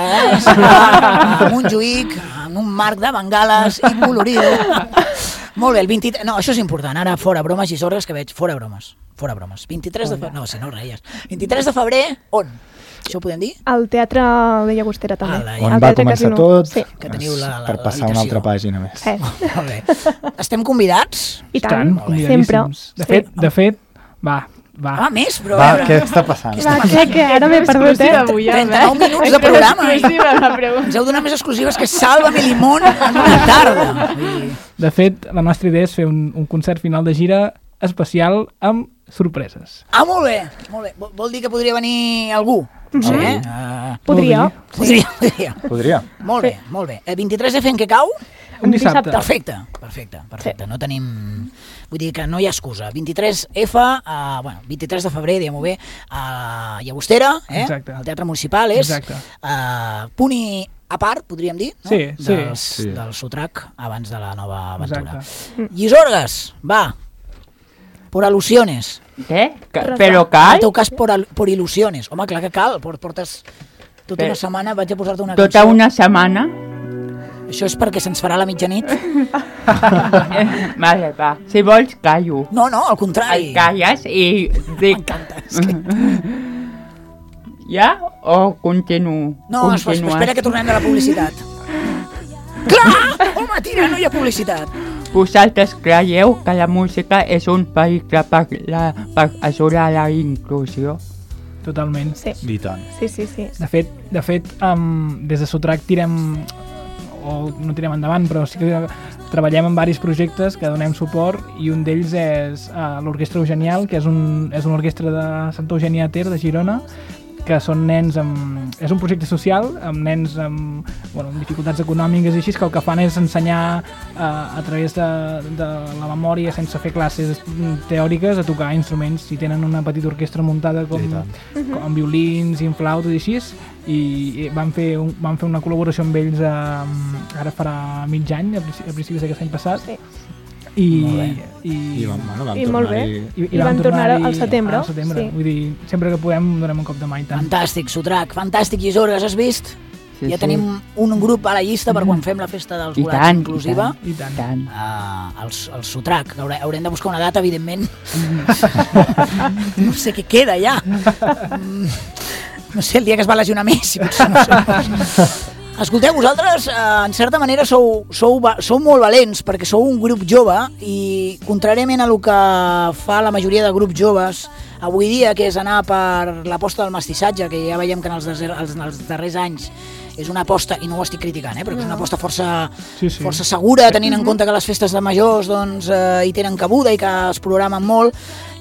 amb un Montjuïc, amb un marc de bengales i colorido. Molt bé, el 23... No, això és important, ara fora bromes i sordes que veig, fora bromes. 23 de febrer... No, si no reies. 23 de febrer, on? Això ho podem dir? Al Teatre de Llagostera, també. On va començar tot, que teniu per passar una altra pàgina més. Molt bé. Estem convidats? I tant, sempre. De fet, va. Més, però... Va, què està passant? Que ara m'he perdut, 39 minuts de programa. Ens heu donat més exclusives que Sálvame Limón en una tarda. De fet, la nostra idea és fer un concert final de gira especial amb sorpreses. Molt bé. Vol dir que podria venir algú? Sí, Podria. Molt bé. El 23F en què cau? Un dissabte. Perfecte. No tenim... Vull dir que no hi ha excusa. 23F, 23 de febrer, diguem-ho bé, a Llagostera, al Teatre Municipal, és punt i a part, podríem dir, no? Del Sotrac abans de la nova aventura. Llisorgues, va, por alusiones. ¿Qué? ¿Pero cal? En el teu cas, por ilusiones. Home, clar que cal, portes tota una setmana, vaig a posar-te una cançó. Tota una setmana? Això és perquè se'ns farà la mitjanit? Vale, va. Si vols, callo. No, al contrari. Calles i dic... M'encanta. Ja? O continuo? No, espera que tornem de la publicitat. Clar! Home, tira, no hi ha publicitat. Vosaltres creieu que la música és un vehicle per ajudar a la inclusió? Totalment. Sí. I tant. Sí. De fet, des de Sotrac no tirem endavant, però sí que treballem en diversos projectes que donem suport i un d'ells és l'Orquestra Eugenial, que és una orquestra de Santa Eugènia Ter, de Girona, que són nens és un projecte social amb nens amb dificultats econòmiques i així, que el que fan és ensenyar a través de la memòria, sense fer classes teòriques, a tocar instruments. I tenen una petita orquestra muntada amb violins i flautes i així, i vam fer una col·laboració amb ells ara farà mig any, a principis d'aquest any passat. I molt bé. I van tornar al setembre. Sí. Vull dir, sempre que podem donem un cop de mà i tant. Fantàstic, Sotrac, fantàstic. Isorgues, has vist? Ja tenim un grup a la llista per quan fem la festa dels volats inclusiva. I tant. El Sotrac. Haurem de buscar una data, evidentment. No sé què queda ja. No sé, el dia que es va lesionar Messi, potser no sé. Escolteu, vosaltres, en certa manera, sou molt valents, perquè sou un grup jove i, contràriament a el que fa la majoria de grups joves avui dia, que és anar per l'aposta del mestissatge, que ja veiem que en els darrers anys és una aposta, i no ho estic criticant, però és una aposta força segura, tenint en compte que les festes de majors hi tenen cabuda i que es programen molt.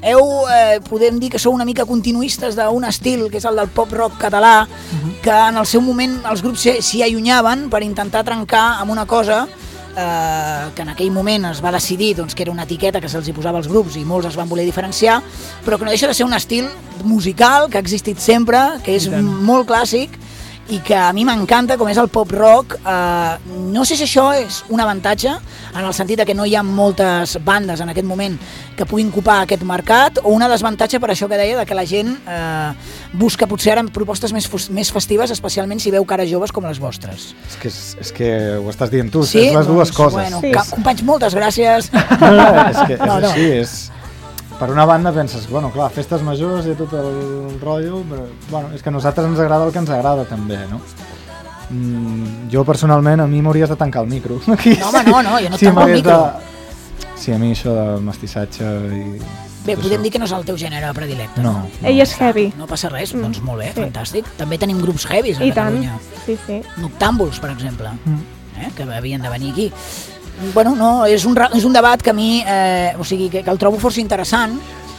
Podem dir que sou una mica continuistes d'un estil, que és el del pop-rock català, que en el seu moment els grups s'hi allunyaven per intentar trencar amb una cosa que en aquell moment es va decidir que era una etiqueta que se'ls posava als grups i molts es van voler diferenciar, però que no deixa de ser un estil musical que ha existit sempre, que és molt clàssic i que a mi m'encanta, com és el pop-rock. No sé si això és un avantatge, en el sentit que no hi ha moltes bandes en aquest moment que puguin ocupar aquest mercat, o una desavantatge per això que deia, que la gent busca potser ara propostes més festives, especialment si veu cares joves com les vostres. És que ho estàs dient tu, és les dues coses. Bueno, companys, moltes gràcies. És que és així, és... Per una banda penses, bueno, clar, festes majors i tot el rotllo, però bueno, és que a nosaltres ens agrada el que ens agrada també, no? Jo personalment, a mi m'hauries de tancar el micro. No, home, no, jo no tanco el micro. Sí, a mi això del mestissatge i... Bé, podem dir que no és el teu gènere predilecte. No. Ell és heavy. No passa res, doncs molt bé, fantàstic. També tenim grups heavies a Catalunya. I tant, sí. Noctàmbuls, per exemple, que havien de venir aquí. Bueno, no, és un debat que a mi, o sigui, que el trobo força interessant.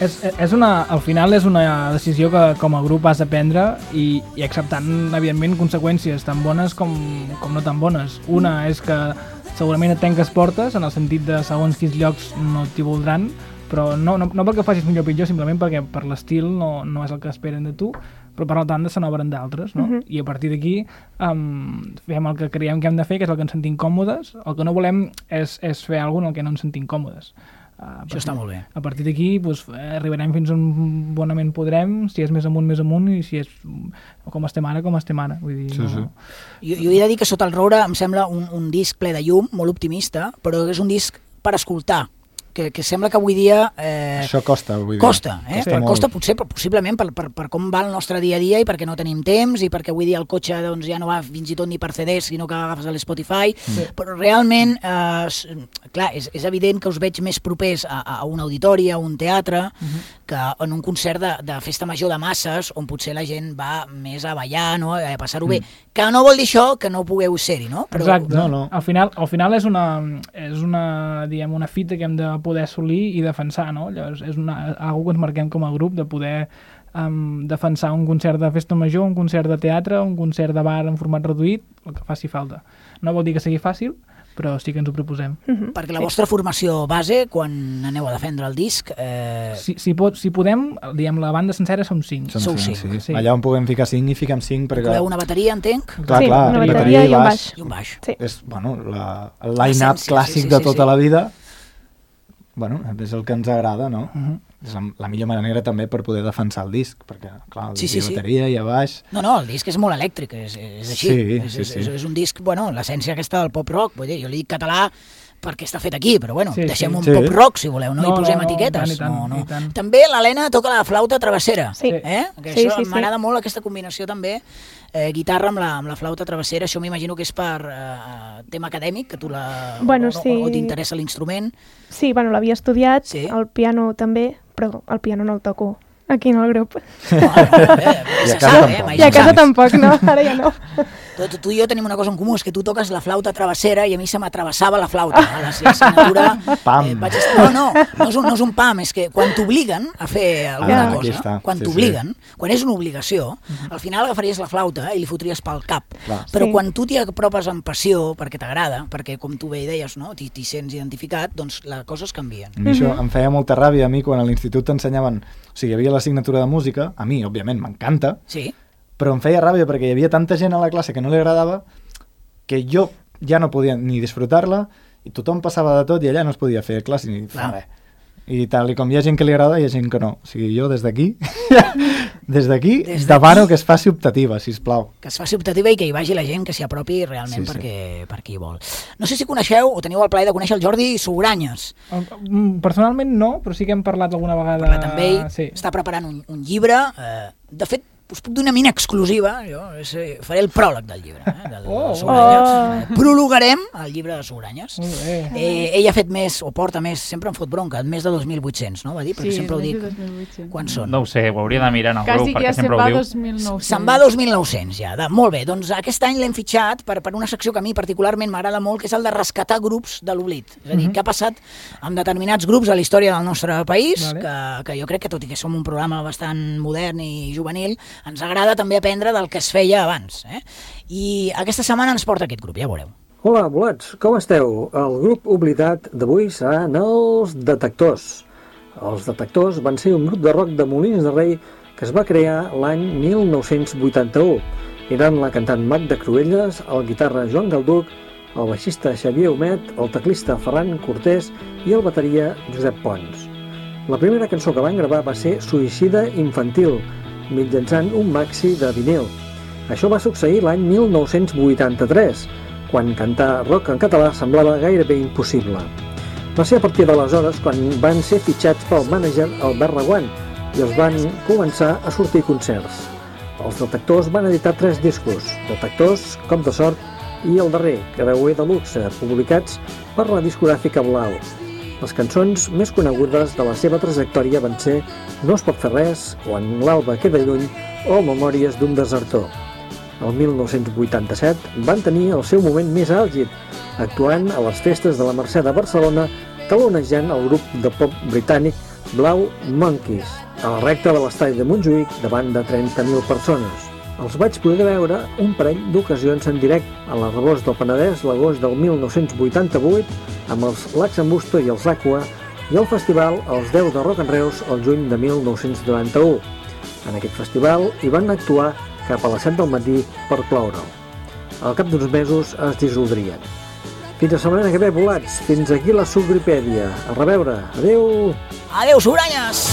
Al final és una decisió que com a grup has de prendre i acceptant, evidentment, conseqüències tan bones com no tan bones. Una és que segurament et tanques portes, en el sentit de segons quins llocs no t'hi voldran, però no perquè facis millor o pitjor, simplement perquè per l'estil no és el que esperen de tu, però per tant se n'obren d'altres, no? I a partir d'aquí fem el que creiem que hem de fer, que és el que ens sentim còmodes. El que no volem és fer alguna cosa en el que no ens sentim còmodes. Això està molt bé. A partir d'aquí arribarem fins on bonament podrem, si és més amunt, i si és com estem ara. Vull dir, sí. Jo he de dir que Sota el roure em sembla un disc ple de llum, molt optimista, però és un disc per escoltar, que sembla que avui dia... Això costa, avui dia. Costa potser, però possiblement per com va el nostre dia a dia i perquè no tenim temps i perquè avui dia el cotxe ja no va fins i tot ni per CDs, sinó que agafes l'Spotify, però realment, clar, és evident que us veig més propers a un auditori, a un teatre, que en un concert de festa major de masses, on potser la gent va més a ballar, no? A passar-ho bé. Que no vol dir això que no pugueu ser-hi, no? Però... Exacte. No. Al final és una fita que hem de poder assolir i defensar, no? Llavors és algo que ens marquem com a grup, de poder defensar un concert de festa major, un concert de teatre, un concert de bar en format reduït, el que faci falta. No vol dir que sigui fàcil, però sí que ens ho proposem. Perquè la vostra formació base, quan aneu a defendre el disc... Si podem, diguem, la banda sencera som 5. Som 5. Sí. Allà on puguem ficar 5 i fiquem 5 perquè... Incloeu una bateria, entenc? Clar, una bateria i un baix. I un baix. Sí. És, bueno, el line-up clàssic de tota la vida. Bueno, és el que ens agrada, no? És la millor manera també per poder defensar el disc, perquè, clar, hi ha bateria, hi ha baix... No, el disc és molt elèctric, és així. És un disc, bueno, l'essència aquesta del pop-rock, vull dir, jo li dic català perquè està fet aquí, però bueno, deixem un pop-rock, si voleu, no hi posem etiquetes. I tant. També l'Helena toca la flauta travessera, que això m'agrada molt, aquesta combinació també, guitarra amb la flauta travessera, això m'imagino que és per tema acadèmic, que tu o t'interessa l'instrument. Sí, l'havia estudiat, el piano també, però el piano no el toco aquí en el grup. I a casa tampoc, no? Ara ja no. Tu i jo tenim una cosa en comú, és que tu toques la flauta travessera i a mi se m'atravessava la flauta. A l'assignatura... Pam! No és un pam, és que quan t'obliguen a fer alguna cosa, quan t'obliguen, quan és una obligació, al final agafaries la flauta i li fotries pel cap. Però quan tu t'hi apropes amb passió, perquè t'agrada, perquè com tu bé deies, no, t'hi sents identificat, doncs les coses canvien. A mi això em feia molta ràbia, a mi, quan a l'institut t'ensenyaven... O sigui, hi havia l'assignatura de música, a mi, òbviament, m'encanta, però em feia ràbia perquè hi havia tanta gent a la classe que no li agradava que jo ja no podia ni disfrutar-la i tothom passava de tot i allà no es podia fer classe ni fer res. I tal, i com hi ha gent que li agrada, hi ha gent que no. O sigui, jo des d'aquí demano que es faci optativa, sisplau. Que es faci optativa i que hi vagi la gent que s'hi apropi realment perquè hi vol. No sé si coneixeu o teniu el plaer de conèixer el Jordi Sobranyes. Personalment no, però sí que hem parlat alguna vegada. Parlat amb ell, està preparant un llibre, de fet, us puc donar una mina exclusiva, jo faré el pròleg del llibre, del Sobranyes. Prologarem el llibre de Sobranyes. Ell ha fet més, o porta més, sempre em fot bronca, més de 2.800, no? Va dir? Perquè sempre ho dic. Quants són? No ho sé, ho hauria de mirar en el grup, perquè sempre ho diu. Quasi que ja se'n va 2.900, ja. Molt bé, doncs aquest any l'hem fitxat per una secció que a mi particularment m'agrada molt, que és el de rescatar grups de l'oblit. És a dir, què ha passat amb determinats grups a la història del nostre país, que jo crec que, tot i que som un programa bastant modern i juvenil, ens agrada també aprendre del que es feia abans. I aquesta setmana ens porta aquest grup, ja veureu. Hola, bolets, com esteu? El grup oblidat d'avui seran els Detectors. Els Detectors van ser un grup de rock de Molins de Rei que es va crear l'any 1981. Eren la cantant Magda Cruelles, el guitarra Joan Galduc, el baixista Xavier Humet, el teclista Ferran Cortés i el bateria Josep Pons. La primera cançó que van gravar va ser Suïcida Infantil, mitjançant un maxi de vinil. Això va succeir l'any 1983, quan cantar rock en català semblava gairebé impossible. Va ser a partir d'aleshores quan van ser fitxats pel mànager Albert Reguant i els van començar a sortir concerts. Els Detectors van editar 3 discos, Detectors, Cop de Sort i el darrer, Creuer de Luxe, publicats per la discogràfica Blau. Les cançons més conegudes de la seva trajectòria van ser No es pot fer res, Quan l'alba queda lluny o Memòries d'un desertor. El 1987 van tenir el seu moment més àlgid, actuant a les festes de la Mercè de Barcelona, talonejant el grup de pop britànic Blau Monkeys, a la recta de l'estadi de Montjuïc davant de 30.000 persones. Els vaig poder veure un parell d'ocasions en directe a la Rebost del Penedès l'agost del 1988 amb els Laxambusto i els Aqua i el festival Els 10 de Rock en Reus el juny de 1991. En aquest festival hi van actuar cap a les 7 del matí per cloure'l. Al cap d'uns mesos es dissoldrien. Fins la setmana que ve, bolats. Fins aquí la Subgripèdia. A reveure. Adéu! Adéu, Sobranyes!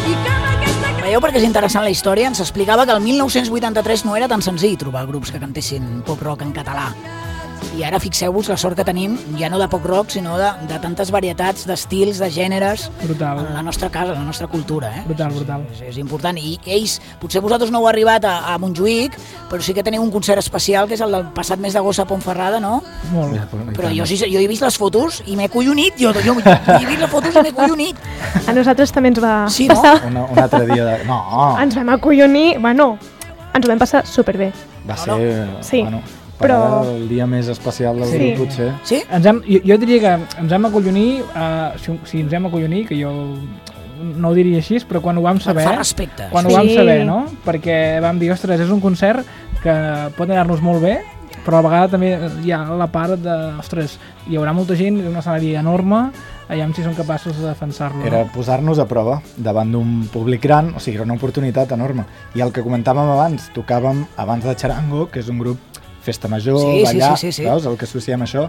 Veieu perquè és interessant la història? Ens explicava que el 1983 no era tan senzill trobar grups que cantessin pop-rock en català. I ara fixeu-vos la sort que tenim, ja no de pop-rock, sinó de tantes varietats d'estils, de gèneres brutal. En la nostra casa, en la nostra cultura. Brutal, brutal. És important. I ells, potser vosaltres no heu arribat a Montjuïc, però sí que teniu un concert especial, que és el del passat mes d'agost a Pontferrada, no? Molt. Però jo he vist les fotos i m'he collonit. Jo he vist les fotos i m'he collonit. A nosaltres també ens va passar. Un altre dia de... No. Ens vam acollonir, ens ho vam passar superbé. Va ser... Sí. Però el dia més especial del grup, potser. Sí? Jo diria que ens vam acollonir, si ens vam acollonir, que jo no ho diria així, però quan ho vam saber... Fa respecte. Quan ho vam saber, no? Perquè vam dir, ostres, és un concert que pot anar-nos molt bé, però a la vegada també hi ha la part de, ostres, hi haurà molta gent, un escenari enorme, aviam si són capaços de defensar-lo. Era posar-nos a prova davant d'un públic gran, o sigui, era una oportunitat enorme. I el que comentàvem abans, tocàvem abans de Charango, que és un grup festa major, ballar, veus, el que associem a això,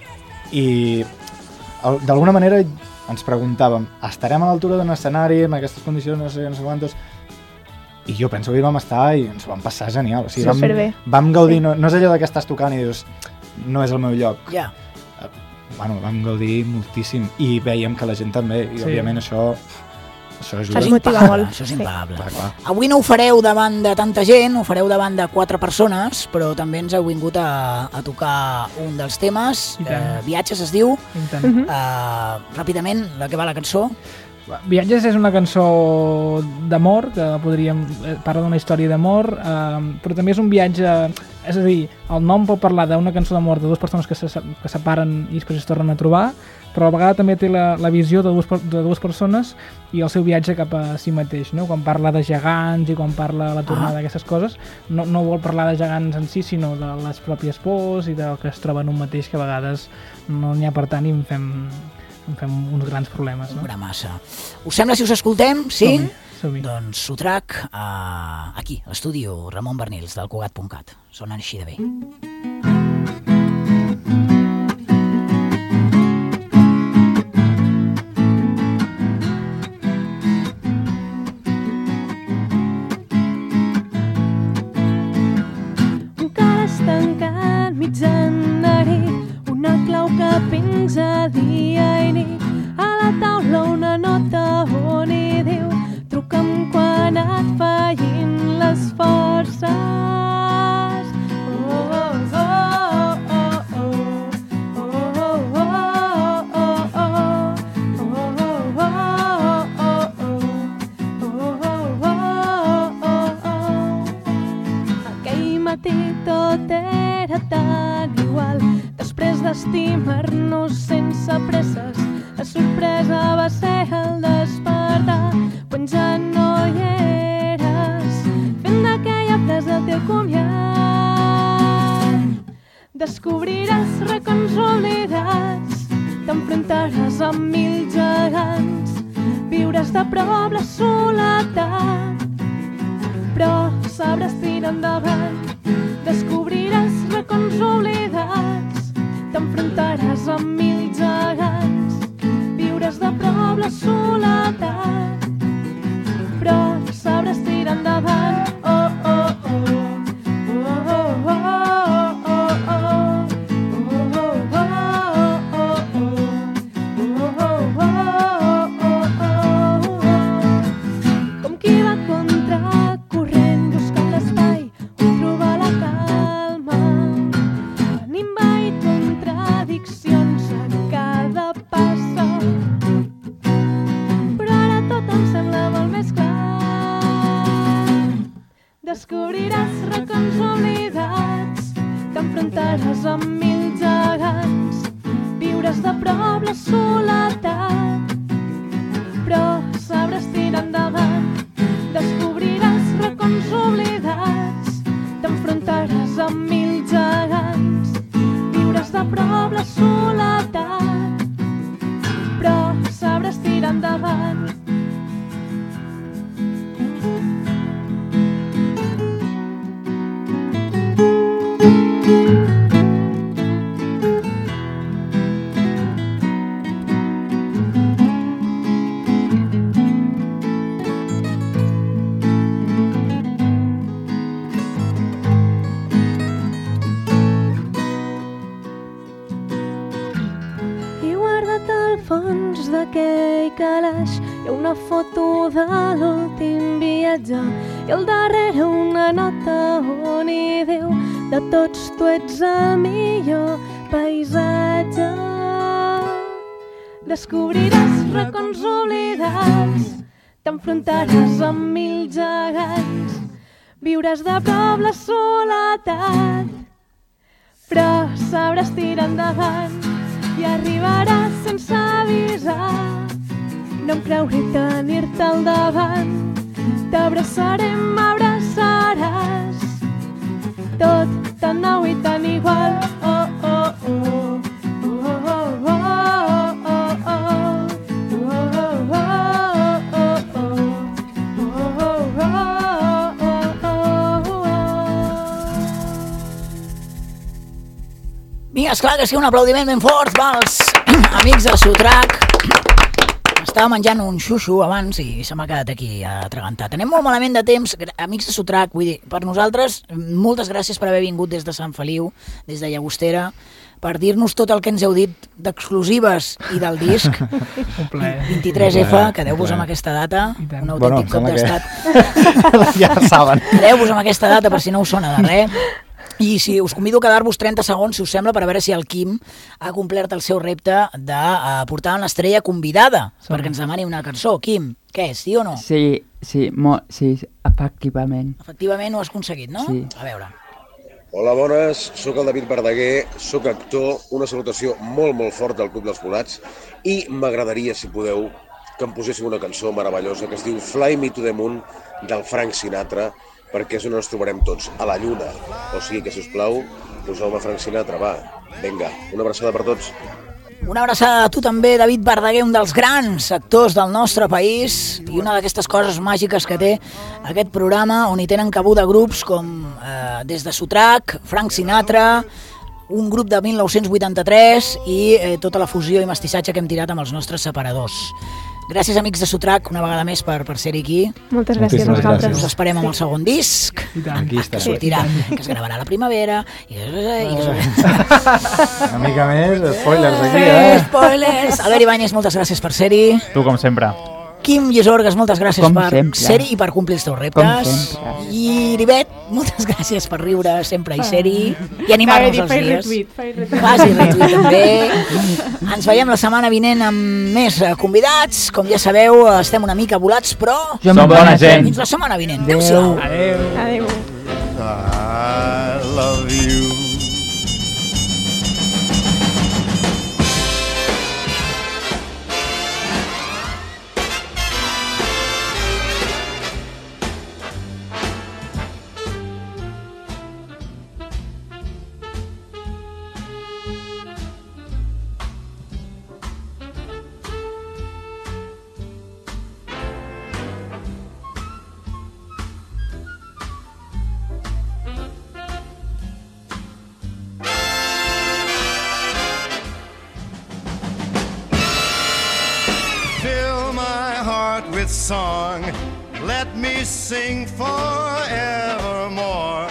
i d'alguna manera ens preguntàvem, estarem a l'altura d'un escenari amb aquestes condicions, no sé quantos, i jo penso que hi vam estar i ens ho vam passar genial, o sigui, vam gaudir, no és allò que estàs tocant i dius, no és el meu lloc. Ja. Bueno, vam gaudir moltíssim i veiem que la gent també, i òbviament això ajuda. Això és impagable. Clar. Avui no ho fareu davant de tanta gent, ho fareu davant de 4 persones, però també ens heu vingut a tocar un dels temes, Viatges es diu. Ràpidament, de què va la cançó? Viatges és una cançó d'amor, que parla d'una història d'amor, però també és un viatge, és a dir, el nom pot parlar d'una cançó d'amor de 2 persones que se separen i després es tornen a trobar, però a vegada també té la visió de dues persones i el seu viatge cap a si mateix, no? Quan parla de gegants i quan parla de la tornada d'aquestes coses, no vol parlar de gegants en si, sinó de les pròpies pors i del que es troba en un mateix, que a vegades no n'hi ha per tant i en fem uns grans problemes. No? Una massa. Us sembla si us escoltem? Sí? Som-hi. Doncs s'ho trac aquí, a l'estudi Ramon Bernils, del Cugat.cat. Sonen així de bé. mig ennerit, una clau que penja dia i nit. A la taula una nota on hi diu truca'm quan et fallin les forces. Tot era tan igual. Després d'estimar-nos sense presses, la sorpresa va ser el despertar quan ja no hi eres, fent d'aquella frase el teu comiat. Descobriràs racons oblidats, t'enfrontaràs amb 1000 gegants, viuràs de prop la soledat, però sabràs tirar endavant. Descobriràs racons oblidats, t'enfrontaràs amb 1000 gegants, viuràs de prop la soledat, però sabràs tirar endavant. Oh, oh, oh. Descobriràs racons oblidats, t'enfrontaràs amb 1000 gegants, viuràs de prop la soledat, però sabràs tirar endavant. Descobriràs racons oblidats, t'enfrontaràs amb 1000 gegants, viuràs de prop la soledat, però sabràs tirar endavant. Fons d'aquell calaix hi ha una foto de l'últim viatge i al darrere una nota on hi diu de tots tu ets el millor paisatge. Descobriràs racons oblidats, t'enfrontaràs amb 1000 gegants, viuràs de prop la soledat, però sabràs tirar endavant. I arribaràs sense avisar, no em creuré tenir-te al davant. T'abraçaré, m'abraçaràs, tot tan nou i tan igual. Oh, oh, oh, oh, oh, oh, oh, Vinga, esclar que sí, un aplaudiment ben fort pels amics de Sotrac. Estava menjant un xuxu abans i se m'ha quedat aquí atragantat. Anem molt malament de temps, amics de Sotrac, vull dir, per nosaltres, moltes gràcies per haver vingut des de Sant Feliu, des de Llagostera, per dir-nos tot el que ens heu dit d'exclusives i del disc. Un plaer. 23F, quedeu-vos amb aquesta data, un autèntic cop d'estat. Ja saben. Quedeu-vos amb aquesta data per si no us sona de res. I si us convido a quedar-vos 30 segons, si us sembla, per a veure si el Quim ha complert el seu repte de portar una estrella convidada perquè ens demani una cançó. Quim, què és, sí o no? Sí, efectivament. Efectivament ho has aconseguit, no? Sí. A veure. Hola, bones, sóc el David Verdaguer, sóc actor, una salutació molt, molt forta al Club dels Volats i m'agradaria, si podeu, que em poséssim una cançó meravellosa que es diu Fly Me to the Moon del Frank Sinatra, perquè és on ens trobarem tots, a la Lluna. O sigui que, si us plau, poseu-me Frank Sinatra, va. Vinga, una abraçada per tots. Una abraçada a tu també, David Verdaguer, un dels grans actors del nostre país i una d'aquestes coses màgiques que té aquest programa on hi tenen cabuda grups com des de Sotrac, Frank Sinatra, un grup de 1983 i tota la fusió i mestissatge que hem tirat amb els nostres separadors. Gràcies, amics de Sotrac, una vegada més per ser-hi aquí. Moltes gràcies a vosaltres. Us esperem amb el segon disc, que sortirà, que es gravarà a la primavera. Una mica més, spoilers aquí, Spoilers! Albert Ibáñez, moltes gràcies per ser-hi. Tu, com sempre. Quim Llisorgues, moltes gràcies per ser-hi i per complir els teus reptes. I Irivet, moltes gràcies per riure sempre i ser-hi i animar-nos els dies. Faci retweet també. Ens veiem la setmana vinent amb més convidats. Com ja sabeu, estem una mica volats, però... Som bona gent. Fins la setmana vinent. Adéu-siau. Adéu. I love you. With song, let me sing forevermore.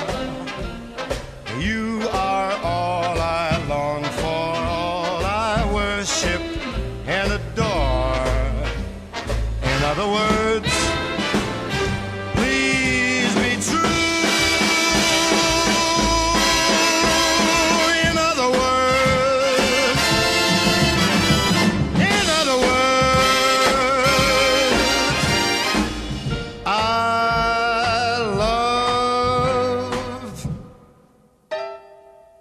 You are all I long for, all I worship and adore. In other words,